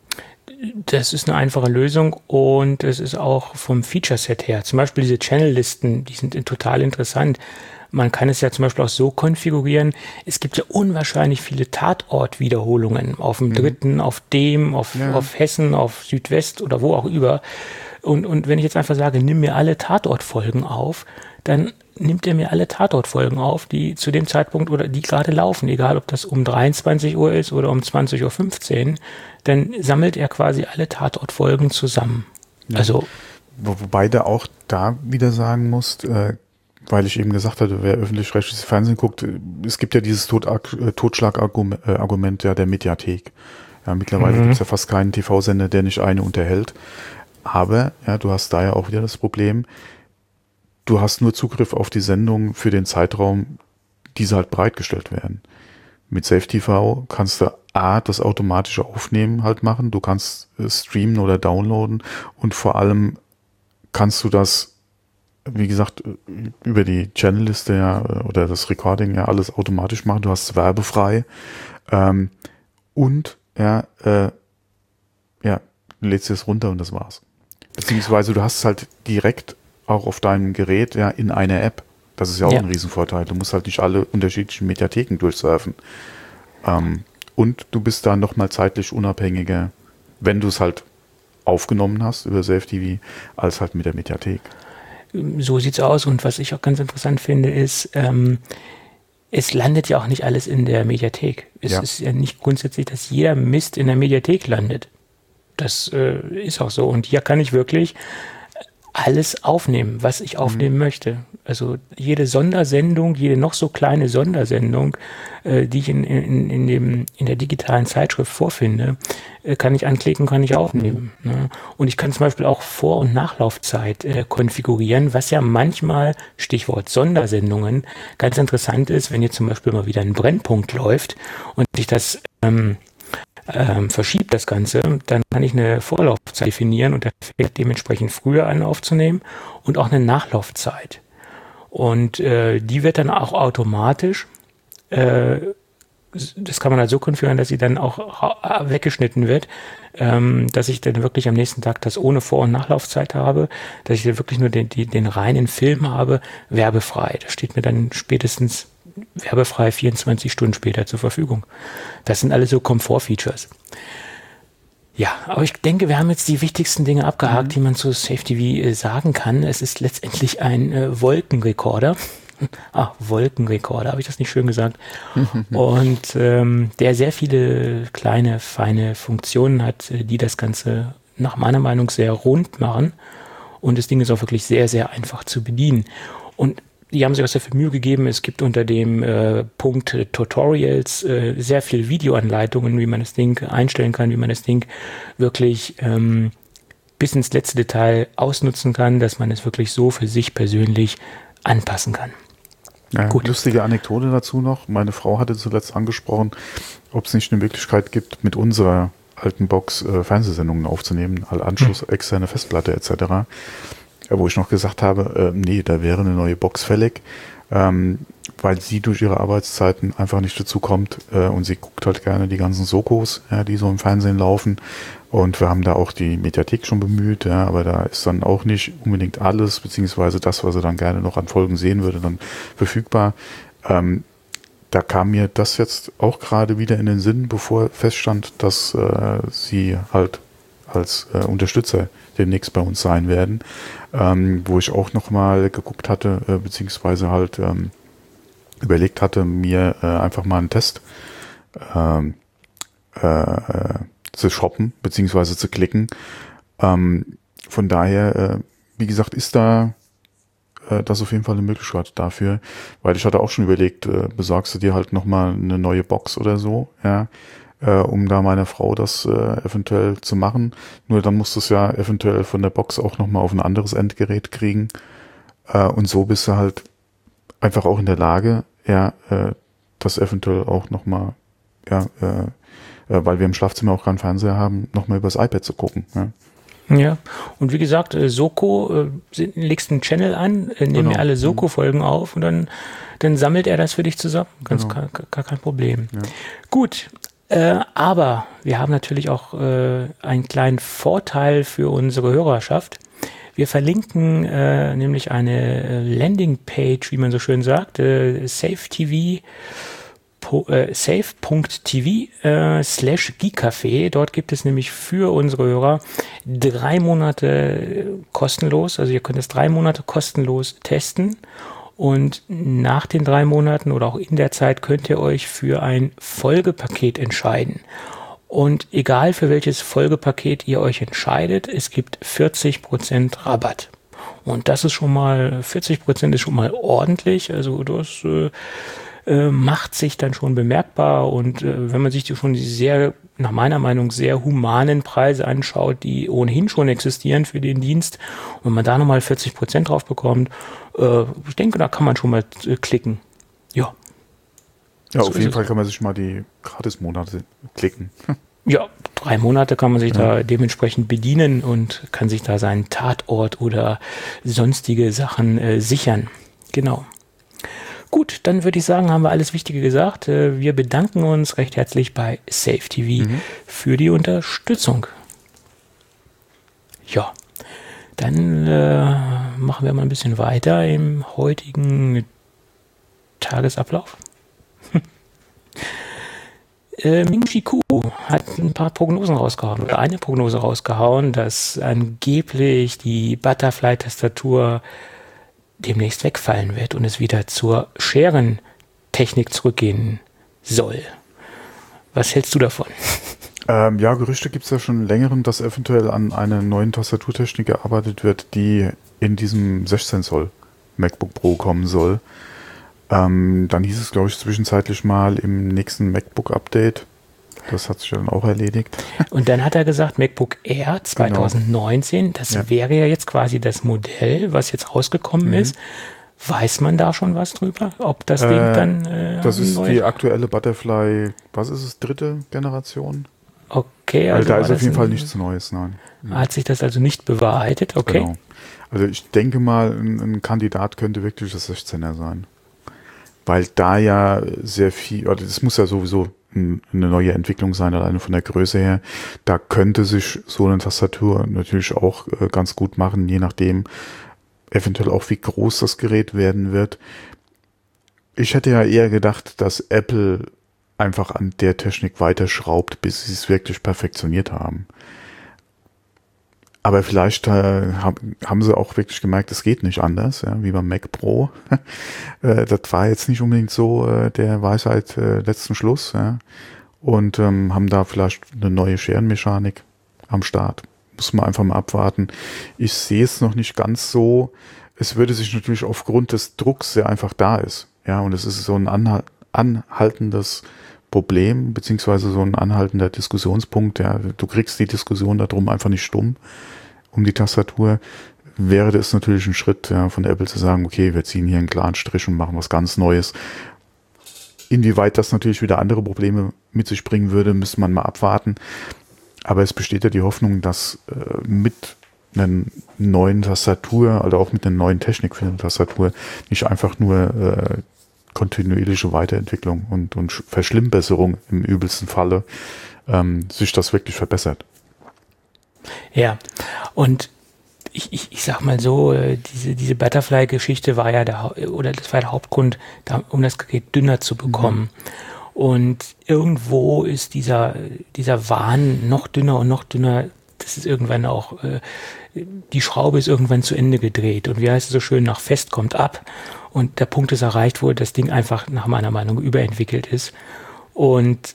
Das ist eine einfache Lösung und es ist auch vom Feature-Set her. Zum Beispiel diese Channel-Listen, die sind total interessant. Man kann es ja zum Beispiel auch so konfigurieren. Es gibt ja unwahrscheinlich viele Tatort-Wiederholungen auf dem mhm. dritten, auf dem, auf, ja. auf Hessen, auf Südwest oder wo auch über. Und, und wenn ich jetzt einfach sage, nimm mir alle Tatort-Folgen auf, dann nimmt er mir alle Tatortfolgen auf, die zu dem Zeitpunkt oder die gerade laufen, egal ob das um dreiundzwanzig Uhr ist oder um zwanzig Uhr fünfzehn, dann sammelt er quasi alle Tatortfolgen zusammen. Ja. Also Wo, wobei du auch da wieder sagen musst, äh, weil ich eben gesagt hatte, wer öffentlich-rechtliches Fernsehen guckt, es gibt ja dieses Tot, äh, Totschlagargument ja, der Mediathek. Ja, mittlerweile mhm. gibt es ja fast keinen T V-Sender, der nicht eine unterhält. Aber ja, du hast da ja auch wieder das Problem, du hast nur Zugriff auf die Sendung für den Zeitraum, diese halt bereitgestellt werden. Mit Safe T V kannst du A, das automatische Aufnehmen halt machen, du kannst äh, streamen oder downloaden und vor allem kannst du das, wie gesagt, über die Channelliste ja oder das Recording ja alles automatisch machen, du hast es werbefrei ähm, und ja, äh, ja, lädst es runter und das war's. Beziehungsweise du hast es halt direkt auch auf deinem Gerät, ja, in einer App. Das ist ja auch ja. ein Riesenvorteil. Du musst halt nicht alle unterschiedlichen Mediatheken durchsurfen. Ähm, und du bist da nochmal zeitlich unabhängiger, wenn du es halt aufgenommen hast über Safe T V, als halt mit der Mediathek. So sieht's aus. Und was ich auch ganz interessant finde, ist, ähm, es landet ja auch nicht alles in der Mediathek. Es ja. ist ja nicht grundsätzlich, dass jeder Mist in der Mediathek landet. Das äh, ist auch so. Und hier kann ich wirklich alles aufnehmen, was ich aufnehmen mhm. möchte. Also jede Sondersendung, jede noch so kleine Sondersendung, äh, die ich in, in, in, dem, in der digitalen Zeitschrift vorfinde, äh, kann ich anklicken, kann ich aufnehmen. Ne? Und ich kann zum Beispiel auch Vor- und Nachlaufzeit äh, konfigurieren, was ja manchmal, Stichwort Sondersendungen, ganz interessant ist, wenn jetzt zum Beispiel mal wieder ein Brennpunkt läuft und ich das ähm, ähm, verschiebt, das Ganze, dann kann ich eine Vorlaufzeit definieren und der fängt dementsprechend früher an aufzunehmen und auch eine Nachlaufzeit. Und äh, die wird dann auch automatisch, äh, das kann man halt so konfigurieren, dass sie dann auch weggeschnitten wird, ähm, dass ich dann wirklich am nächsten Tag das ohne Vor- und Nachlaufzeit habe, dass ich dann wirklich nur den, die, den reinen Film habe, werbefrei. Das steht mir dann spätestens werbefrei vierundzwanzig Stunden später zur Verfügung. Das sind alles so Komfort-Features. Ja, aber ich denke, wir haben jetzt die wichtigsten Dinge abgehakt, mhm. die man zu Safe T V äh, sagen kann. Es ist letztendlich ein äh, Wolkenrekorder. Ah, Wolkenrekorder, habe ich das nicht schön gesagt? Und ähm, der sehr viele kleine, feine Funktionen hat, äh, die das Ganze nach meiner Meinung sehr rund machen. Und das Ding ist auch wirklich sehr, sehr einfach zu bedienen. Und die haben sich auch sehr viel Mühe gegeben. Es gibt unter dem äh, Punkt äh, Tutorials äh, sehr viel Videoanleitungen, wie man das Ding einstellen kann, wie man das Ding wirklich ähm, bis ins letzte Detail ausnutzen kann, dass man es wirklich so für sich persönlich anpassen kann. Ja, Gut. Lustige Anekdote dazu noch. Meine Frau hatte zuletzt angesprochen, ob es nicht eine Möglichkeit gibt, mit unserer alten Box äh, Fernsehsendungen aufzunehmen, all Anschluss, hm. externe Festplatte et cetera. Wo ich noch gesagt habe, äh, nee, da wäre eine neue Box fällig, ähm, weil sie durch ihre Arbeitszeiten einfach nicht dazu kommt äh, und sie guckt halt gerne die ganzen Sokos, ja, die so im Fernsehen laufen, und wir haben da auch die Mediathek schon bemüht, ja, aber da ist dann auch nicht unbedingt alles, beziehungsweise das, was sie dann gerne noch an Folgen sehen würde, dann verfügbar. Ähm, da kam mir das jetzt auch gerade wieder in den Sinn, bevor feststand, dass äh, sie halt als äh, Unterstützer demnächst bei uns sein werden, ähm, wo ich auch nochmal geguckt hatte, äh, beziehungsweise halt ähm, überlegt hatte, mir äh, einfach mal einen Test ähm, äh, zu shoppen, beziehungsweise zu klicken. Ähm, von daher, äh, wie gesagt, ist da äh, das auf jeden Fall eine Möglichkeit dafür, weil ich hatte auch schon überlegt, äh, besorgst du dir halt nochmal eine neue Box oder so, ja, Äh, um da meiner Frau das äh, eventuell zu machen. Nur dann musst du es ja eventuell von der Box auch nochmal auf ein anderes Endgerät kriegen. Äh, und so bist du halt einfach auch in der Lage, ja, äh, das eventuell auch nochmal, ja, äh, äh, weil wir im Schlafzimmer auch keinen Fernseher haben, nochmal übers iPad zu gucken. Ja. Ja, und wie gesagt, äh, Soko, äh, legst einen Channel an, äh, nimm Genau. mir alle Soko-Folgen auf und dann, dann sammelt er das für dich zusammen. Ganz Genau. gar, gar kein Problem. Ja. Gut. Äh, aber wir haben natürlich auch äh, einen kleinen Vorteil für unsere Hörerschaft. Wir verlinken äh, nämlich eine Landingpage, wie man so schön sagt, äh, safe.tv, äh, safe.tv äh, slash geekcafé. Dort gibt es nämlich für unsere Hörer drei Monate kostenlos. Also ihr könnt es drei Monate kostenlos testen. Und nach den drei Monaten oder auch in der Zeit könnt ihr euch für ein Folgepaket entscheiden. Und egal für welches Folgepaket ihr euch entscheidet, es gibt vierzig Prozent Rabatt. Und das ist schon mal, vierzig Prozent ist schon mal ordentlich. Also das äh, äh, macht sich dann schon bemerkbar. Und äh, wenn man sich die schon die sehr, nach meiner Meinung, sehr humanen Preise anschaut, die ohnehin schon existieren für den Dienst, und man da nochmal vierzig Prozent drauf bekommt, äh, ich denke, da kann man schon mal äh, klicken. Ja. Ja, so auf jeden Fall kann man sich mal die Gratis-Monate klicken. Ja, drei Monate kann man sich ja. da dementsprechend bedienen und kann sich da seinen Tatort oder sonstige Sachen äh, sichern. Genau. Gut, dann würde ich sagen, haben wir alles Wichtige gesagt. Äh, wir bedanken uns recht herzlich bei Safe T V mhm. für die Unterstützung. Ja, dann äh, machen wir mal ein bisschen weiter im heutigen Tagesablauf. Äh, Ming-Chi Kuo hat ein paar Prognosen rausgehauen oder eine Prognose rausgehauen, dass angeblich die Butterfly-Tastatur demnächst wegfallen wird und es wieder zur Scherentechnik zurückgehen soll. Was hältst du davon? Ähm, ja, Gerüchte gibt es ja schon längerem, dass eventuell an einer neuen Tastaturtechnik gearbeitet wird, die in diesem sechzehn Zoll MacBook Pro kommen soll. Ähm, dann hieß es, glaube ich, zwischenzeitlich mal im nächsten MacBook-Update. Das hat sich dann auch erledigt. Und dann hat er gesagt, MacBook Air zwanzig neunzehn, das Ja. wäre ja jetzt quasi das Modell, was jetzt rausgekommen Mhm. ist. Weiß man da schon was drüber? Ob das Ding Äh, dann äh, Das ist neu- die aktuelle Butterfly, was ist es, dritte Generation? Okay, Also also da war ist auf das jeden Fall ein- nichts Neues, nein. Hat sich das also nicht bewahrheitet? Okay. Genau. Also ich denke mal, ein, ein Kandidat könnte wirklich das sechzehner sein. Weil da ja sehr viel, oder das muss ja sowieso ein, eine neue Entwicklung sein, alleine von der Größe her. Da könnte sich so eine Tastatur natürlich auch äh, ganz gut machen, je nachdem eventuell auch wie groß das Gerät werden wird. Ich hätte ja eher gedacht, dass Apple einfach an der Technik weiterschraubt, bis sie es wirklich perfektioniert haben. Aber vielleicht äh, haben, haben sie auch wirklich gemerkt, es geht nicht anders, ja, wie beim Mac Pro. äh, das war jetzt nicht unbedingt so äh, der Weisheit äh, letzten Schluss. Ja. Und ähm, haben da vielleicht eine neue Scherenmechanik am Start. Muss man einfach mal abwarten. Ich sehe es noch nicht ganz so. Es würde sich natürlich aufgrund des Drucks, der einfach da ist. Ja, und es ist so ein anhal- anhaltendes Problem, beziehungsweise so ein anhaltender Diskussionspunkt. Ja, du kriegst die Diskussion darum einfach nicht stumm. Um die Tastatur wäre das natürlich ein Schritt, ja, von Apple zu sagen, okay, wir ziehen hier einen klaren Strich und machen was ganz Neues. Inwieweit das natürlich wieder andere Probleme mit sich bringen würde, müsste man mal abwarten. Aber es besteht ja die Hoffnung, dass äh, mit einer neuen Tastatur, also auch mit einer neuen Technik für eine Tastatur, nicht einfach nur äh, kontinuierliche Weiterentwicklung und, und Verschlimmbesserung im übelsten Falle ähm, sich das wirklich verbessert. Ja, und ich, ich, ich sag mal so, äh, diese, diese Butterfly-Geschichte war ja der, Hau- oder das war der Hauptgrund, da, um das Gerät dünner zu bekommen. Und irgendwo ist dieser, dieser Wahn noch dünner und noch dünner, das ist irgendwann auch, äh, die Schraube ist irgendwann zu Ende gedreht. Und wie heißt es so schön, nach Fest kommt ab. Und der Punkt ist erreicht, wo das Ding einfach nach meiner Meinung überentwickelt ist. Und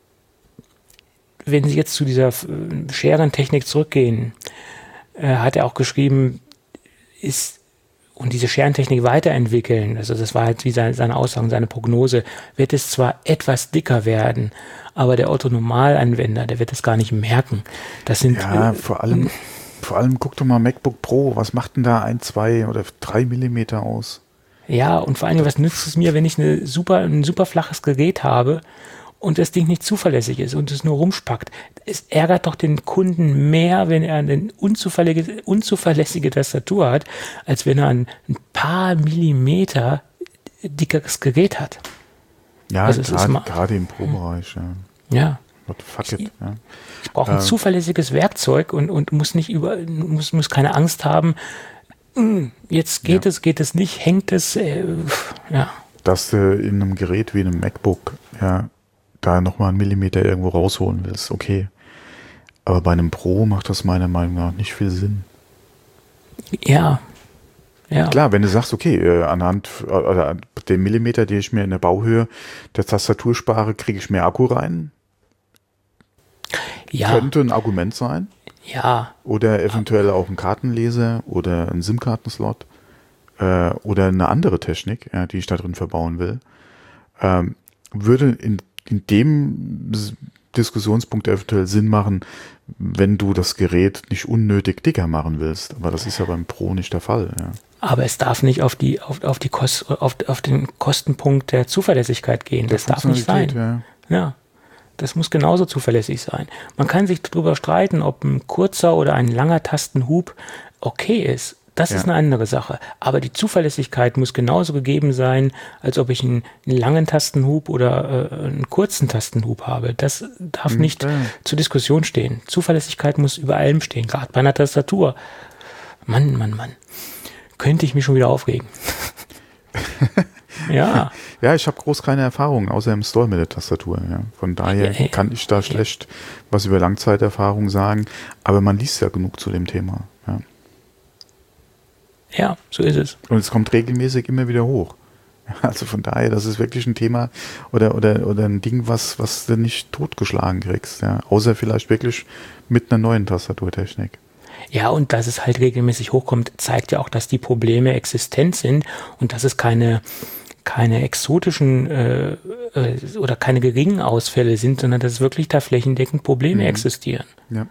wenn Sie jetzt zu dieser äh, Scherentechnik zurückgehen, äh, hat er auch geschrieben, ist und diese Scherentechnik weiterentwickeln, also das war halt wie seine, seine Aussage, seine Prognose, wird es zwar etwas dicker werden, aber der Otto-Normalanwender, der wird es gar nicht merken. Das sind Ja, äh, vor allem, vor allem guck doch mal MacBook Pro, was macht denn da ein, zwei oder drei Millimeter aus? ja, und vor allen Dingen, was nützt es mir, wenn ich eine super, ein super flaches Gerät habe und das Ding nicht zuverlässig ist und es nur rumspackt? Es ärgert doch den Kunden mehr, wenn er eine unzuverlässige, unzuverlässige Tastatur hat, als wenn er ein, ein paar Millimeter dickeres Gerät hat. Ja, Also es ist gerade mal- gerade im Pro-Bereich. Ja. Ja, What the fuck it, ja. ich brauche ein Ähm. zuverlässiges Werkzeug und, und muss nicht über, muss, muss keine Angst haben, "Hm, jetzt geht Ja. es, geht es nicht, hängt es, äh, ja. Dass du in einem Gerät wie einem MacBook ja da nochmal einen Millimeter irgendwo rausholen willst, okay. Aber bei einem Pro macht das meiner Meinung nach nicht viel Sinn. Ja. Ja. Klar, wenn du sagst, okay, äh, anhand äh, oder an dem Millimeter, den ich mir in der Bauhöhe der Tastatur spare, kriege ich mehr Akku rein. Ja. Könnte ein Argument sein. Ja. Oder eventuell auch ein Kartenleser oder ein SIM-Kartenslot äh, oder eine andere Technik, ja, die ich da drin verbauen will. Ähm, würde in, in dem S- Diskussionspunkt eventuell Sinn machen, wenn du das Gerät nicht unnötig dicker machen willst. Aber das ist ja beim Pro nicht der Fall. Ja. Aber es darf nicht auf die, auf, auf die Kost, auf, auf den Kostenpunkt der Zuverlässigkeit gehen. Der Das darf nicht sein. Funktionalität, ja. Ja. Das muss genauso zuverlässig sein. Man kann sich darüber streiten, ob ein kurzer oder ein langer Tastenhub okay ist. Das Ja. ist eine andere Sache. Aber die Zuverlässigkeit muss genauso gegeben sein, als ob ich einen, einen langen Tastenhub oder äh, einen kurzen Tastenhub habe. Das darf Mhm, nicht ja. zur Diskussion stehen. Zuverlässigkeit muss über allem stehen, gerade bei einer Tastatur. Mann, Mann, Mann. Könnte ich mich schon wieder aufregen. Ja. Ja, ich habe groß keine Erfahrung, außer im Store mit der Tastatur. Ja. Von daher Ja, ja. kann ich da schlecht was über Langzeiterfahrung sagen. Aber man liest ja genug zu dem Thema. Ja. Ja, so ist es. Und es kommt regelmäßig immer wieder hoch. Also von daher, das ist wirklich ein Thema oder, oder, oder ein Ding, was, was du nicht totgeschlagen kriegst. Ja. Außer vielleicht wirklich mit einer neuen Tastaturtechnik. Ja, und dass es halt regelmäßig hochkommt, zeigt ja auch, dass die Probleme existent sind und dass es keine, keine exotischen äh, äh, oder keine geringen Ausfälle sind, sondern dass wirklich da flächendeckend Probleme mhm. existieren. Ja.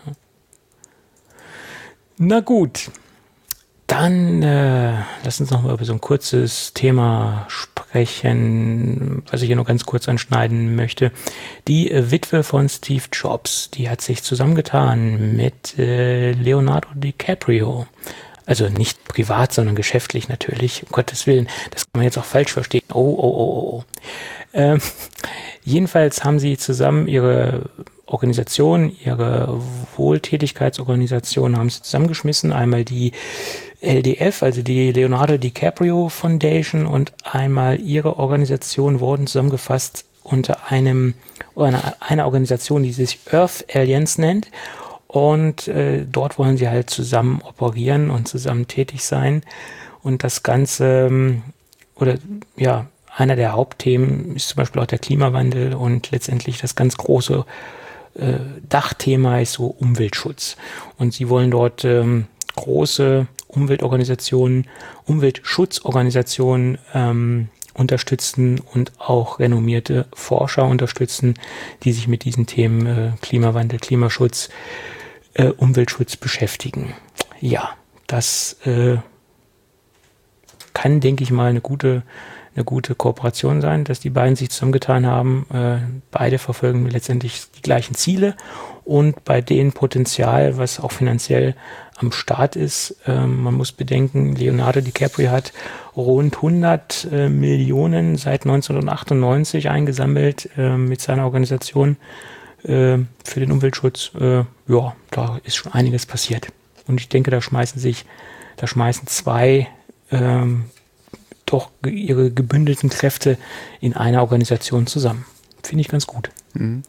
Na gut, dann äh, lass uns noch mal über so ein kurzes Thema sprechen, was ich hier noch ganz kurz anschneiden möchte. Die äh, Witwe von Steve Jobs, die hat sich zusammengetan mit äh, Leonardo DiCaprio. Also nicht privat, sondern geschäftlich natürlich, um Gottes Willen. Das kann man jetzt auch falsch verstehen. Oh, oh, oh, oh, oh. Ähm, jedenfalls haben sie zusammen ihre Organisation, ihre Wohltätigkeitsorganisation haben sie zusammengeschmissen. Einmal die L D F, also die Leonardo DiCaprio Foundation, und einmal ihre Organisation wurden zusammengefasst unter einem, einer, einer Organisation, die sich Earth Alliance nennt. Und äh, dort wollen sie halt zusammen operieren und zusammen tätig sein. Und das Ganze, oder ja, einer der Hauptthemen ist zum Beispiel auch der Klimawandel, und letztendlich das ganz große äh, Dachthema ist so Umweltschutz. Und sie wollen dort ähm, große Umweltorganisationen, Umweltschutzorganisationen ähm, unterstützen und auch renommierte Forscher unterstützen, die sich mit diesen Themen äh, Klimawandel, Klimaschutz, äh, Umweltschutz beschäftigen. Ja, das äh, kann, denke ich mal, eine gute eine gute Kooperation sein, dass die beiden sich zusammengetan haben. Äh, beide verfolgen letztendlich die gleichen Ziele, und bei denen Potenzial, was auch finanziell am Start ist. Äh, man muss bedenken, Leonardo DiCaprio hat rund hundert äh, Millionen seit neunzehnhundertachtundneunzig eingesammelt äh, mit seiner Organisation äh, für den Umweltschutz. Äh, ja, da ist schon einiges passiert. Und ich denke, da schmeißen sich, da schmeißen zwei ähm, doch ihre gebündelten Kräfte in einer Organisation zusammen. Finde ich ganz gut. Mhm.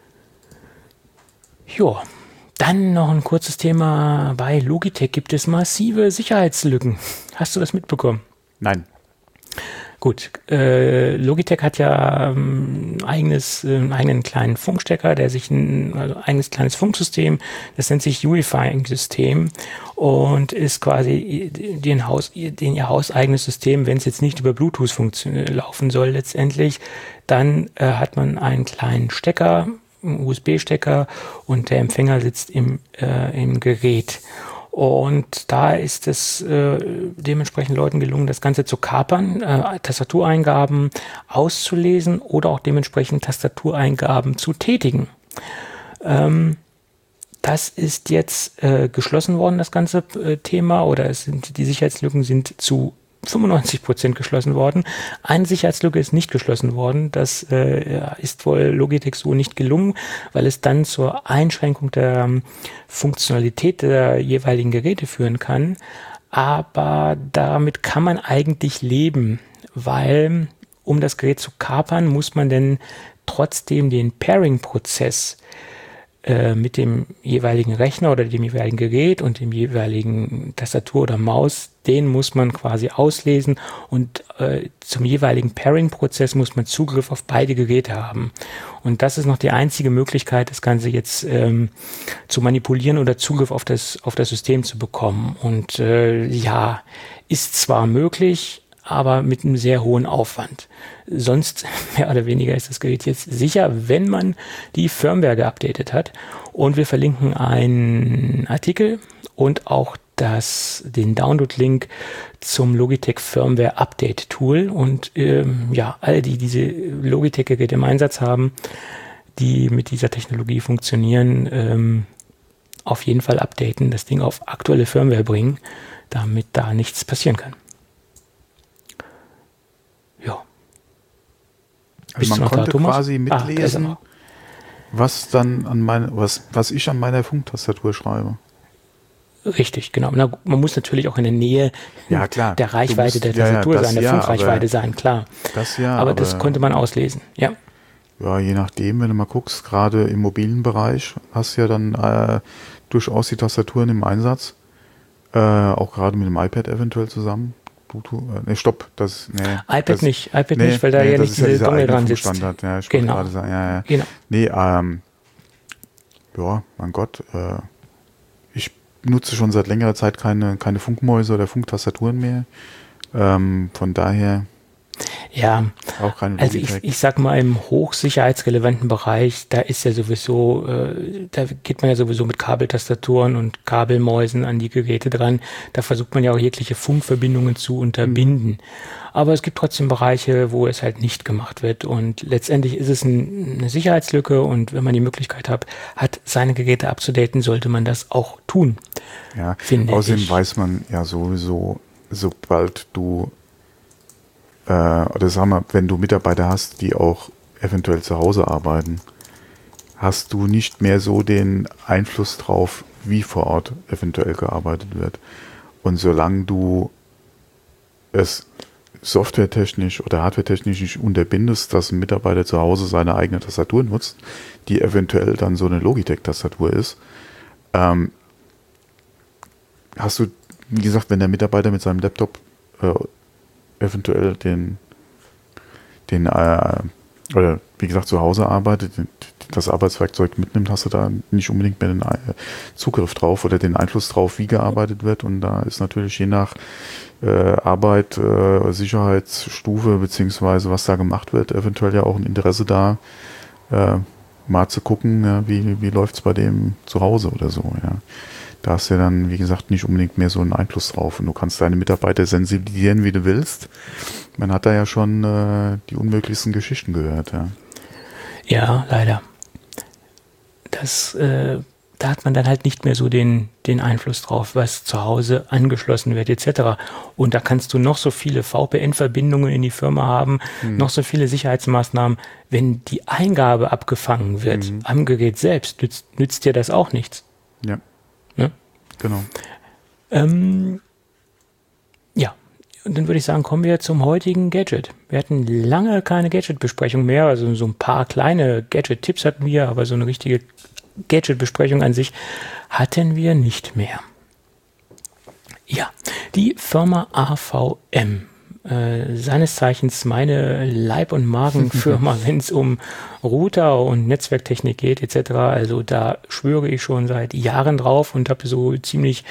Ja, dann noch ein kurzes Thema. Bei Logitech gibt es massive Sicherheitslücken. Hast du das mitbekommen? Nein. Gut, äh, Logitech hat ja ähm, eigenes, äh, einen eigenen kleinen Funkstecker, der sich ein also eigenes kleines Funksystem, das nennt sich Unifying-System, und ist quasi den Haus, den ihr hauseigenes System. Wenn es jetzt nicht über Bluetooth laufen soll letztendlich, dann äh, hat man einen kleinen Stecker, einen U S B-Stecker, und der Empfänger sitzt im, äh, im Gerät. Und da ist es äh, dementsprechend Leuten gelungen, das Ganze zu kapern, äh, Tastatureingaben auszulesen oder auch dementsprechend Tastatureingaben zu tätigen. Ähm, das ist jetzt äh, geschlossen worden, das ganze äh, Thema, oder es sind, die Sicherheitslücken sind zu fünfundneunzig Prozent geschlossen worden. Eine Sicherheitslücke ist nicht geschlossen worden. Das äh, ist wohl Logitech so nicht gelungen, weil es dann zur Einschränkung der ähm, Funktionalität der jeweiligen Geräte führen kann. Aber damit kann man eigentlich leben, weil um das Gerät zu kapern, muss man denn trotzdem den Pairing-Prozess äh, mit dem jeweiligen Rechner oder dem jeweiligen Gerät und dem jeweiligen Tastatur oder Maus, den muss man quasi auslesen, und äh, zum jeweiligen Pairing-Prozess muss man Zugriff auf beide Geräte haben. Und das ist noch die einzige Möglichkeit, das Ganze jetzt ähm, zu manipulieren oder Zugriff auf das, auf das System zu bekommen. Und äh, ja, ist zwar möglich, aber mit einem sehr hohen Aufwand. Sonst, mehr oder weniger, ist das Gerät jetzt sicher, wenn man die Firmware geupdatet hat. Und wir verlinken einen Artikel und auch das, den Download-Link zum Logitech Firmware Update Tool. Und ähm, ja, alle, die diese Logitech-Geräte im Einsatz haben, die mit dieser Technologie funktionieren, ähm, auf jeden Fall updaten, das Ding auf aktuelle Firmware bringen, damit da nichts passieren kann. Ja. Also man konnte da, quasi mitlesen, ah, was dann an meine, was, was ich an meiner Funktastatur schreibe. Richtig, genau. Na, man muss natürlich auch in der Nähe ja, klar. der Reichweite musst, der Tastatur ja, ja, sein, der ja, Funkreichweite sein, klar. Das ja. Aber, aber das konnte man auslesen, ja. Ja, je nachdem, wenn du mal guckst, gerade im mobilen Bereich hast du ja dann äh, durchaus die Tastaturen im Einsatz. Äh, auch gerade mit dem iPad eventuell zusammen. Bluetooth, äh, ne, stopp, das, nee. iPad das, nicht, iPad nee, nicht, weil da nee, ja nicht diese ja Dongle dran sitzt. Standard, ja, ich genau. gerade sagen, ja, ja. Genau. Nee, ähm, ja, mein Gott, äh, ich nutze schon seit längerer Zeit keine, keine Funkmäuse oder Funktastaturen mehr. Ähm, von daher Ja, auch keine also ich, Logitech. ich sag mal, im hochsicherheitsrelevanten Bereich, da ist ja sowieso, äh, da geht man ja sowieso mit Kabeltastaturen und Kabelmäusen an die Geräte dran. Da versucht man ja auch jegliche Funkverbindungen zu unterbinden. Mhm. Aber es gibt trotzdem Bereiche, wo es halt nicht gemacht wird. Und letztendlich ist es ein, eine Sicherheitslücke. Und wenn man die Möglichkeit hat, hat seine Geräte abzudaten, sollte man das auch tun. Ja, finde außerdem ich. weiß man ja sowieso, sobald du äh, oder sag mal, wenn du Mitarbeiter hast, die auch eventuell zu Hause arbeiten, hast du nicht mehr so den Einfluss drauf, wie vor Ort eventuell gearbeitet wird. Und solange du es softwaretechnisch oder hardwaretechnisch nicht unterbindest, dass ein Mitarbeiter zu Hause seine eigene Tastatur nutzt, die eventuell dann so eine Logitech-Tastatur ist, ähm, hast du, wie gesagt, wenn der Mitarbeiter mit seinem Laptop äh, eventuell den, den äh, oder wie gesagt zu Hause arbeitet, das Arbeitswerkzeug mitnimmt, hast du da nicht unbedingt mehr den Zugriff drauf oder den Einfluss drauf, wie gearbeitet wird. Und da ist natürlich je nach äh, Arbeit, äh, Sicherheitsstufe beziehungsweise was da gemacht wird, eventuell ja auch ein Interesse da, äh, mal zu gucken, ja, wie, wie läuft es bei dem zu Hause oder so. Ja. Da hast du ja dann, wie gesagt, nicht unbedingt mehr so einen Einfluss drauf. Und du kannst deine Mitarbeiter sensibilisieren, wie du willst. Man hat da ja schon äh, die unmöglichsten Geschichten gehört. Ja, ja leider. Das, äh, da hat man dann halt nicht mehr so den, den Einfluss drauf, was zu Hause angeschlossen wird et cetera. Und da kannst du noch so viele V P N-Verbindungen in die Firma haben, hm. noch so viele Sicherheitsmaßnahmen. Wenn die Eingabe abgefangen wird hm. am Gerät selbst, nützt, nützt dir das auch nichts. Ja, ne? Genau. Ähm, ja, und dann würde ich sagen, kommen wir zum heutigen Gadget. Wir hatten lange keine Gadget-Besprechung mehr, also so ein paar kleine Gadget-Tipps hatten wir, aber so eine richtige Gadget-Besprechung an sich hatten wir nicht mehr. Ja, die Firma A V M, äh, seines Zeichens meine Leib- und Magenfirma, wenn es um Router und Netzwerktechnik geht et cetera. Also da schwöre ich schon seit Jahren drauf und habe so ziemlich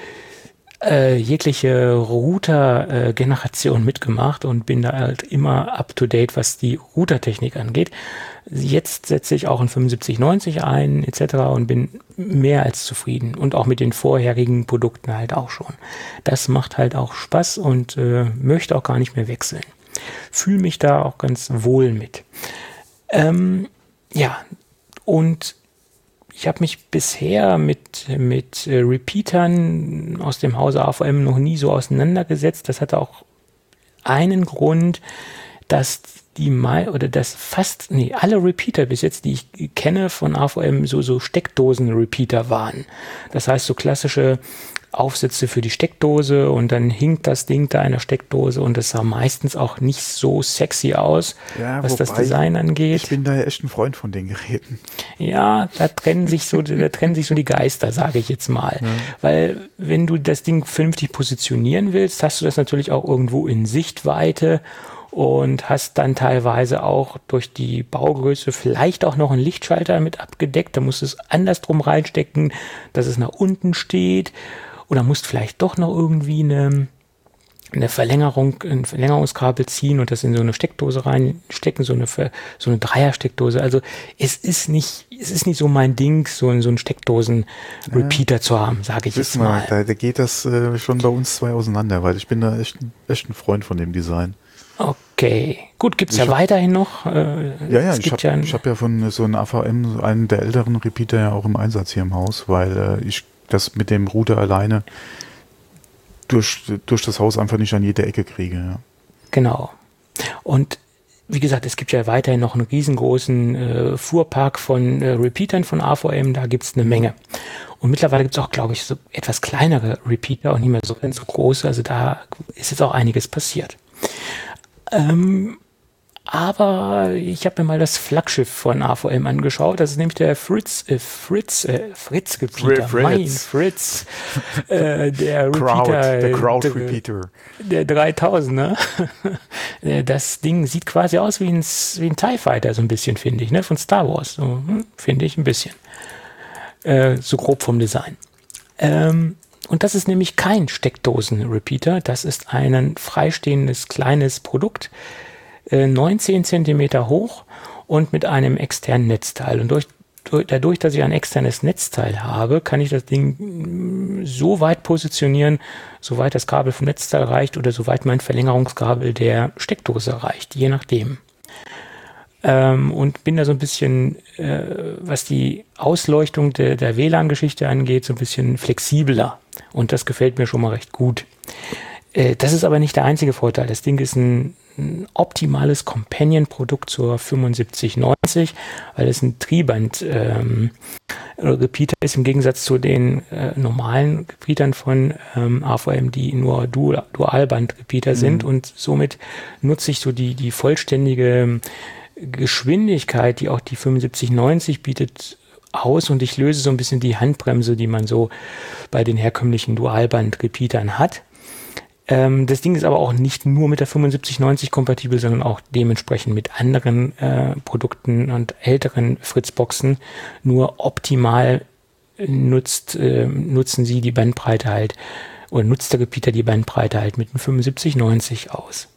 Äh, jegliche Router-Generation äh, mitgemacht und bin da halt immer up-to-date, was die Routertechnik angeht. Jetzt setze ich auch ein fünfundsiebzig neunzig ein et cetera und bin mehr als zufrieden und auch mit den vorherigen Produkten halt auch schon. Das macht halt auch Spaß und äh, möchte auch gar nicht mehr wechseln. Fühle mich da auch ganz wohl mit. Ähm, ja, und ich habe mich bisher mit, mit äh, Repeatern aus dem Hause A V M noch nie so auseinandergesetzt. Das hatte auch einen Grund, dass die mal oder dass fast, nee, alle Repeater bis jetzt, die ich kenne von A V M, so, so Steckdosen-Repeater waren. Das heißt, so klassische Aufsätze für die Steckdose und dann hinkt das Ding da in der Steckdose und das sah meistens auch nicht so sexy aus, ja, was das Design angeht. Ich bin da ja echt ein Freund von den Geräten. Ja, da trennen sich so, da trennen sich so die Geister, sage ich jetzt mal. Ja. Weil wenn du das Ding vernünftig positionieren willst, hast du das natürlich auch irgendwo in Sichtweite und hast dann teilweise auch durch die Baugröße vielleicht auch noch einen Lichtschalter mit abgedeckt. Da musst du es andersrum reinstecken, dass es nach unten steht. Oder musst vielleicht doch noch irgendwie eine, eine Verlängerung, ein Verlängerungskabel ziehen und das in so eine Steckdose reinstecken, so eine, so eine Dreier-Steckdose. Also es ist nicht, es ist nicht so mein Ding, so, so einen Steckdosen-Repeater ja, zu haben, sage ich jetzt mal. Da, da geht das äh, schon bei uns zwei auseinander, weil ich bin da echt, echt ein Freund von dem Design. Okay, gut, gibt es ja hab, weiterhin noch. Äh, ja, ja, ich habe ja, hab ja von so einem A V M, einen der älteren Repeater ja auch im Einsatz hier im Haus, weil äh, ich das mit dem Router alleine durch, durch das Haus einfach nicht an jede Ecke kriege. Ja. Genau. Und wie gesagt, es gibt ja weiterhin noch einen riesengroßen äh, Fuhrpark von äh, Repeatern von A V M, da gibt es eine Menge. Und mittlerweile gibt es auch, glaube ich, so etwas kleinere Repeater und nicht mehr so ganz so große, also da ist jetzt auch einiges passiert. Ähm, aber ich habe mir mal das Flaggschiff von A V M angeschaut. Das ist nämlich der Fritz, äh, Fritz, äh, Fritz Repeater, Fritz. mein Fritz, äh, der Crowd, Repeater, der Crowd der, Repeater, der dreitausender. Das Ding sieht quasi aus wie ein, wie ein TIE Fighter, so ein bisschen, finde ich, ne, von Star Wars, so, hm, finde ich ein bisschen, äh, so grob vom Design. Ähm, und das ist nämlich kein Steckdosen-Repeater. Das ist ein freistehendes kleines Produkt, äh, neunzehn Zentimeter hoch und mit einem externen Netzteil. Und durch, durch, dadurch, dass ich ein externes Netzteil habe, kann ich das Ding so weit positionieren, soweit das Kabel vom Netzteil reicht oder soweit mein Verlängerungskabel der Steckdose reicht, je nachdem. Ähm, und bin da so ein bisschen, äh, was die Ausleuchtung de, der W L A N-Geschichte angeht, so ein bisschen flexibler. Und das gefällt mir schon mal recht gut. Äh, das ist aber nicht der einzige Vorteil. Das Ding ist ein, ein optimales Companion-Produkt zur fünfundsiebzig neunzig, weil es ein Triband ähm, Repeater ist, im Gegensatz zu den äh, normalen Repeatern von ähm, A V M, die nur Dual, Dualband-Repeater mhm. sind. Und somit nutze ich so die, die vollständige Geschwindigkeit, die auch die fünfundsiebzig neunzig bietet, aus, und ich löse so ein bisschen die Handbremse, die man so bei den herkömmlichen Dualband-Repeatern hat. Ähm, das Ding ist aber auch nicht nur mit der fünfundsiebzig neunzig kompatibel, sondern auch dementsprechend mit anderen äh, Produkten und älteren Fritzboxen. Nur optimal nutzt, äh, nutzen sie die Bandbreite halt, oder nutzt der Repeater die Bandbreite halt mit dem fünfundsiebzig neunzig aus.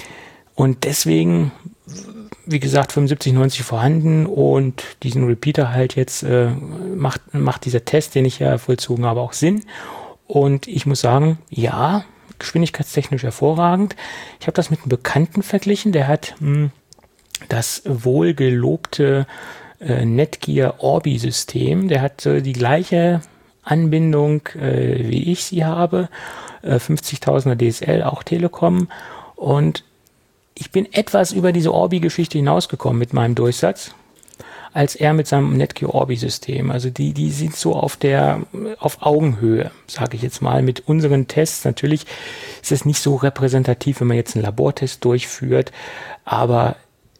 Und deswegen, wie gesagt, fünfundsiebzig neunzig vorhanden, und diesen Repeater halt jetzt äh, macht, macht dieser Test, den ich ja vollzogen habe, auch Sinn. Und ich muss sagen, ja, geschwindigkeitstechnisch hervorragend. Ich habe das mit einem Bekannten verglichen, der hat mh, das wohlgelobte äh, Netgear Orbi-System. Der hat äh, die gleiche Anbindung, äh, wie ich sie habe, äh, fünfzigtausender D S L, auch Telekom, und ich bin etwas über diese Orbi-Geschichte hinausgekommen mit meinem Durchsatz, als er mit seinem Netgear Orbi-System. Also die, die sind so auf der, auf Augenhöhe, sage ich jetzt mal, mit unseren Tests. Natürlich ist es nicht so repräsentativ, wenn man jetzt einen Labortest durchführt, aber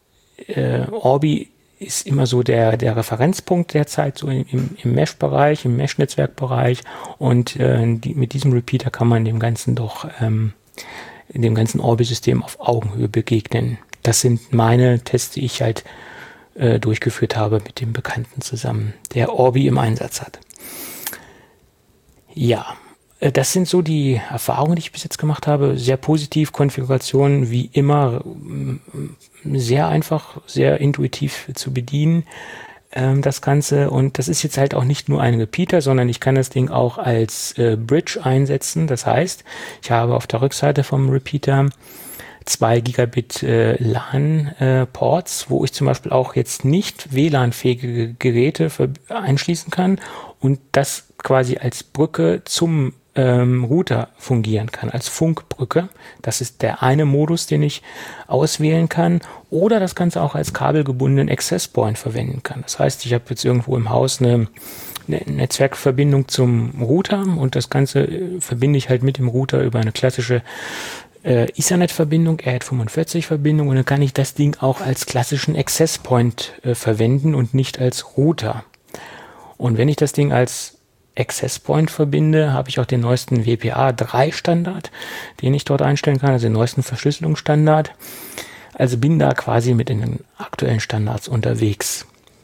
äh, Orbi ist immer so der, der Referenzpunkt derzeit, so im, im Mesh-Bereich, im Mesh-Netzwerk-Bereich, und äh, die, mit diesem Repeater kann man dem Ganzen doch ähm, in dem ganzen Orbi-System auf Augenhöhe begegnen. Das sind meine Tests, die ich halt äh, durchgeführt habe mit dem Bekannten zusammen, der Orbi im Einsatz hat. Ja, äh, das sind so die Erfahrungen, die ich bis jetzt gemacht habe. Sehr positiv, Konfiguration wie immer, äh, sehr einfach, sehr intuitiv zu bedienen, ähm, das Ganze. Und das ist jetzt halt auch nicht nur ein Repeater, sondern ich kann das Ding auch als äh, Bridge einsetzen. Das heißt, ich habe auf der Rückseite vom Repeater zwei Gigabit äh, LAN-Ports, äh, wo ich zum Beispiel auch jetzt nicht W L A N-fähige Geräte für, einschließen kann und das quasi als Brücke zum ähm, Router fungieren kann, als Funkbrücke. Das ist der eine Modus, den ich auswählen kann, oder das Ganze auch als kabelgebundenen Access Point verwenden kann. Das heißt, ich habe jetzt irgendwo im Haus eine, eine Netzwerkverbindung zum Router, und das Ganze äh, verbinde ich halt mit dem Router über eine klassische äh, Ethernet-Verbindung, R J fünfundvierzig-Verbindung, und dann kann ich das Ding auch als klassischen Access Point äh, verwenden und nicht als Router. Und wenn ich das Ding als Access Point verbinde, habe ich auch den neuesten W P A drei Standard, den ich dort einstellen kann, also den neuesten Verschlüsselungsstandard. Also bin da quasi mit in den aktuellen Standards unterwegs.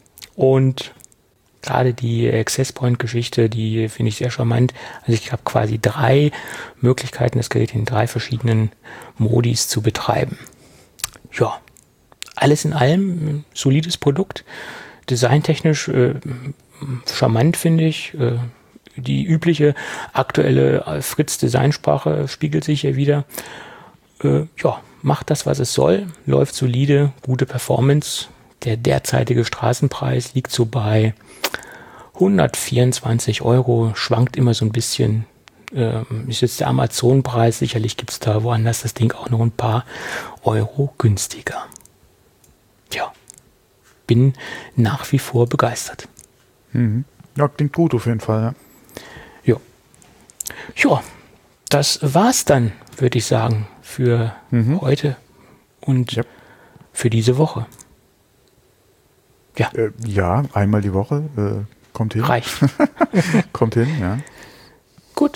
Und gerade die Access Point Geschichte, die finde ich sehr charmant. Also ich habe quasi drei Möglichkeiten, das Gerät in drei verschiedenen Modis zu betreiben. Ja, alles in allem ein solides Produkt. Designtechnisch äh, charmant, finde ich. Äh, die übliche aktuelle Fritz-Designsprache spiegelt sich hier wieder. Äh, ja, macht das, was es soll, läuft solide, gute Performance. Der derzeitige Straßenpreis liegt so bei hundertvierundzwanzig Euro, schwankt immer so ein bisschen. Äh, ist jetzt der Amazon-Preis, sicherlich gibt es da woanders das Ding auch noch ein paar Euro günstiger. Ja, bin nach wie vor begeistert. Mhm. Ja, klingt gut auf jeden Fall, ja. Ja. Ja, das war's dann, würde ich sagen, für mhm. heute und ja. für diese Woche. Ja. Äh, ja, einmal die Woche äh, kommt hin. Reicht. Kommt hin, ja. Gut.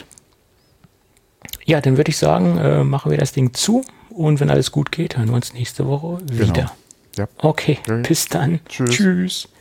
Ja, dann würde ich sagen, äh, machen wir das Ding zu, und wenn alles gut geht, hören wir uns nächste Woche wieder. Genau. Ja. Okay, okay, bis dann. Tschüss. Tschüss.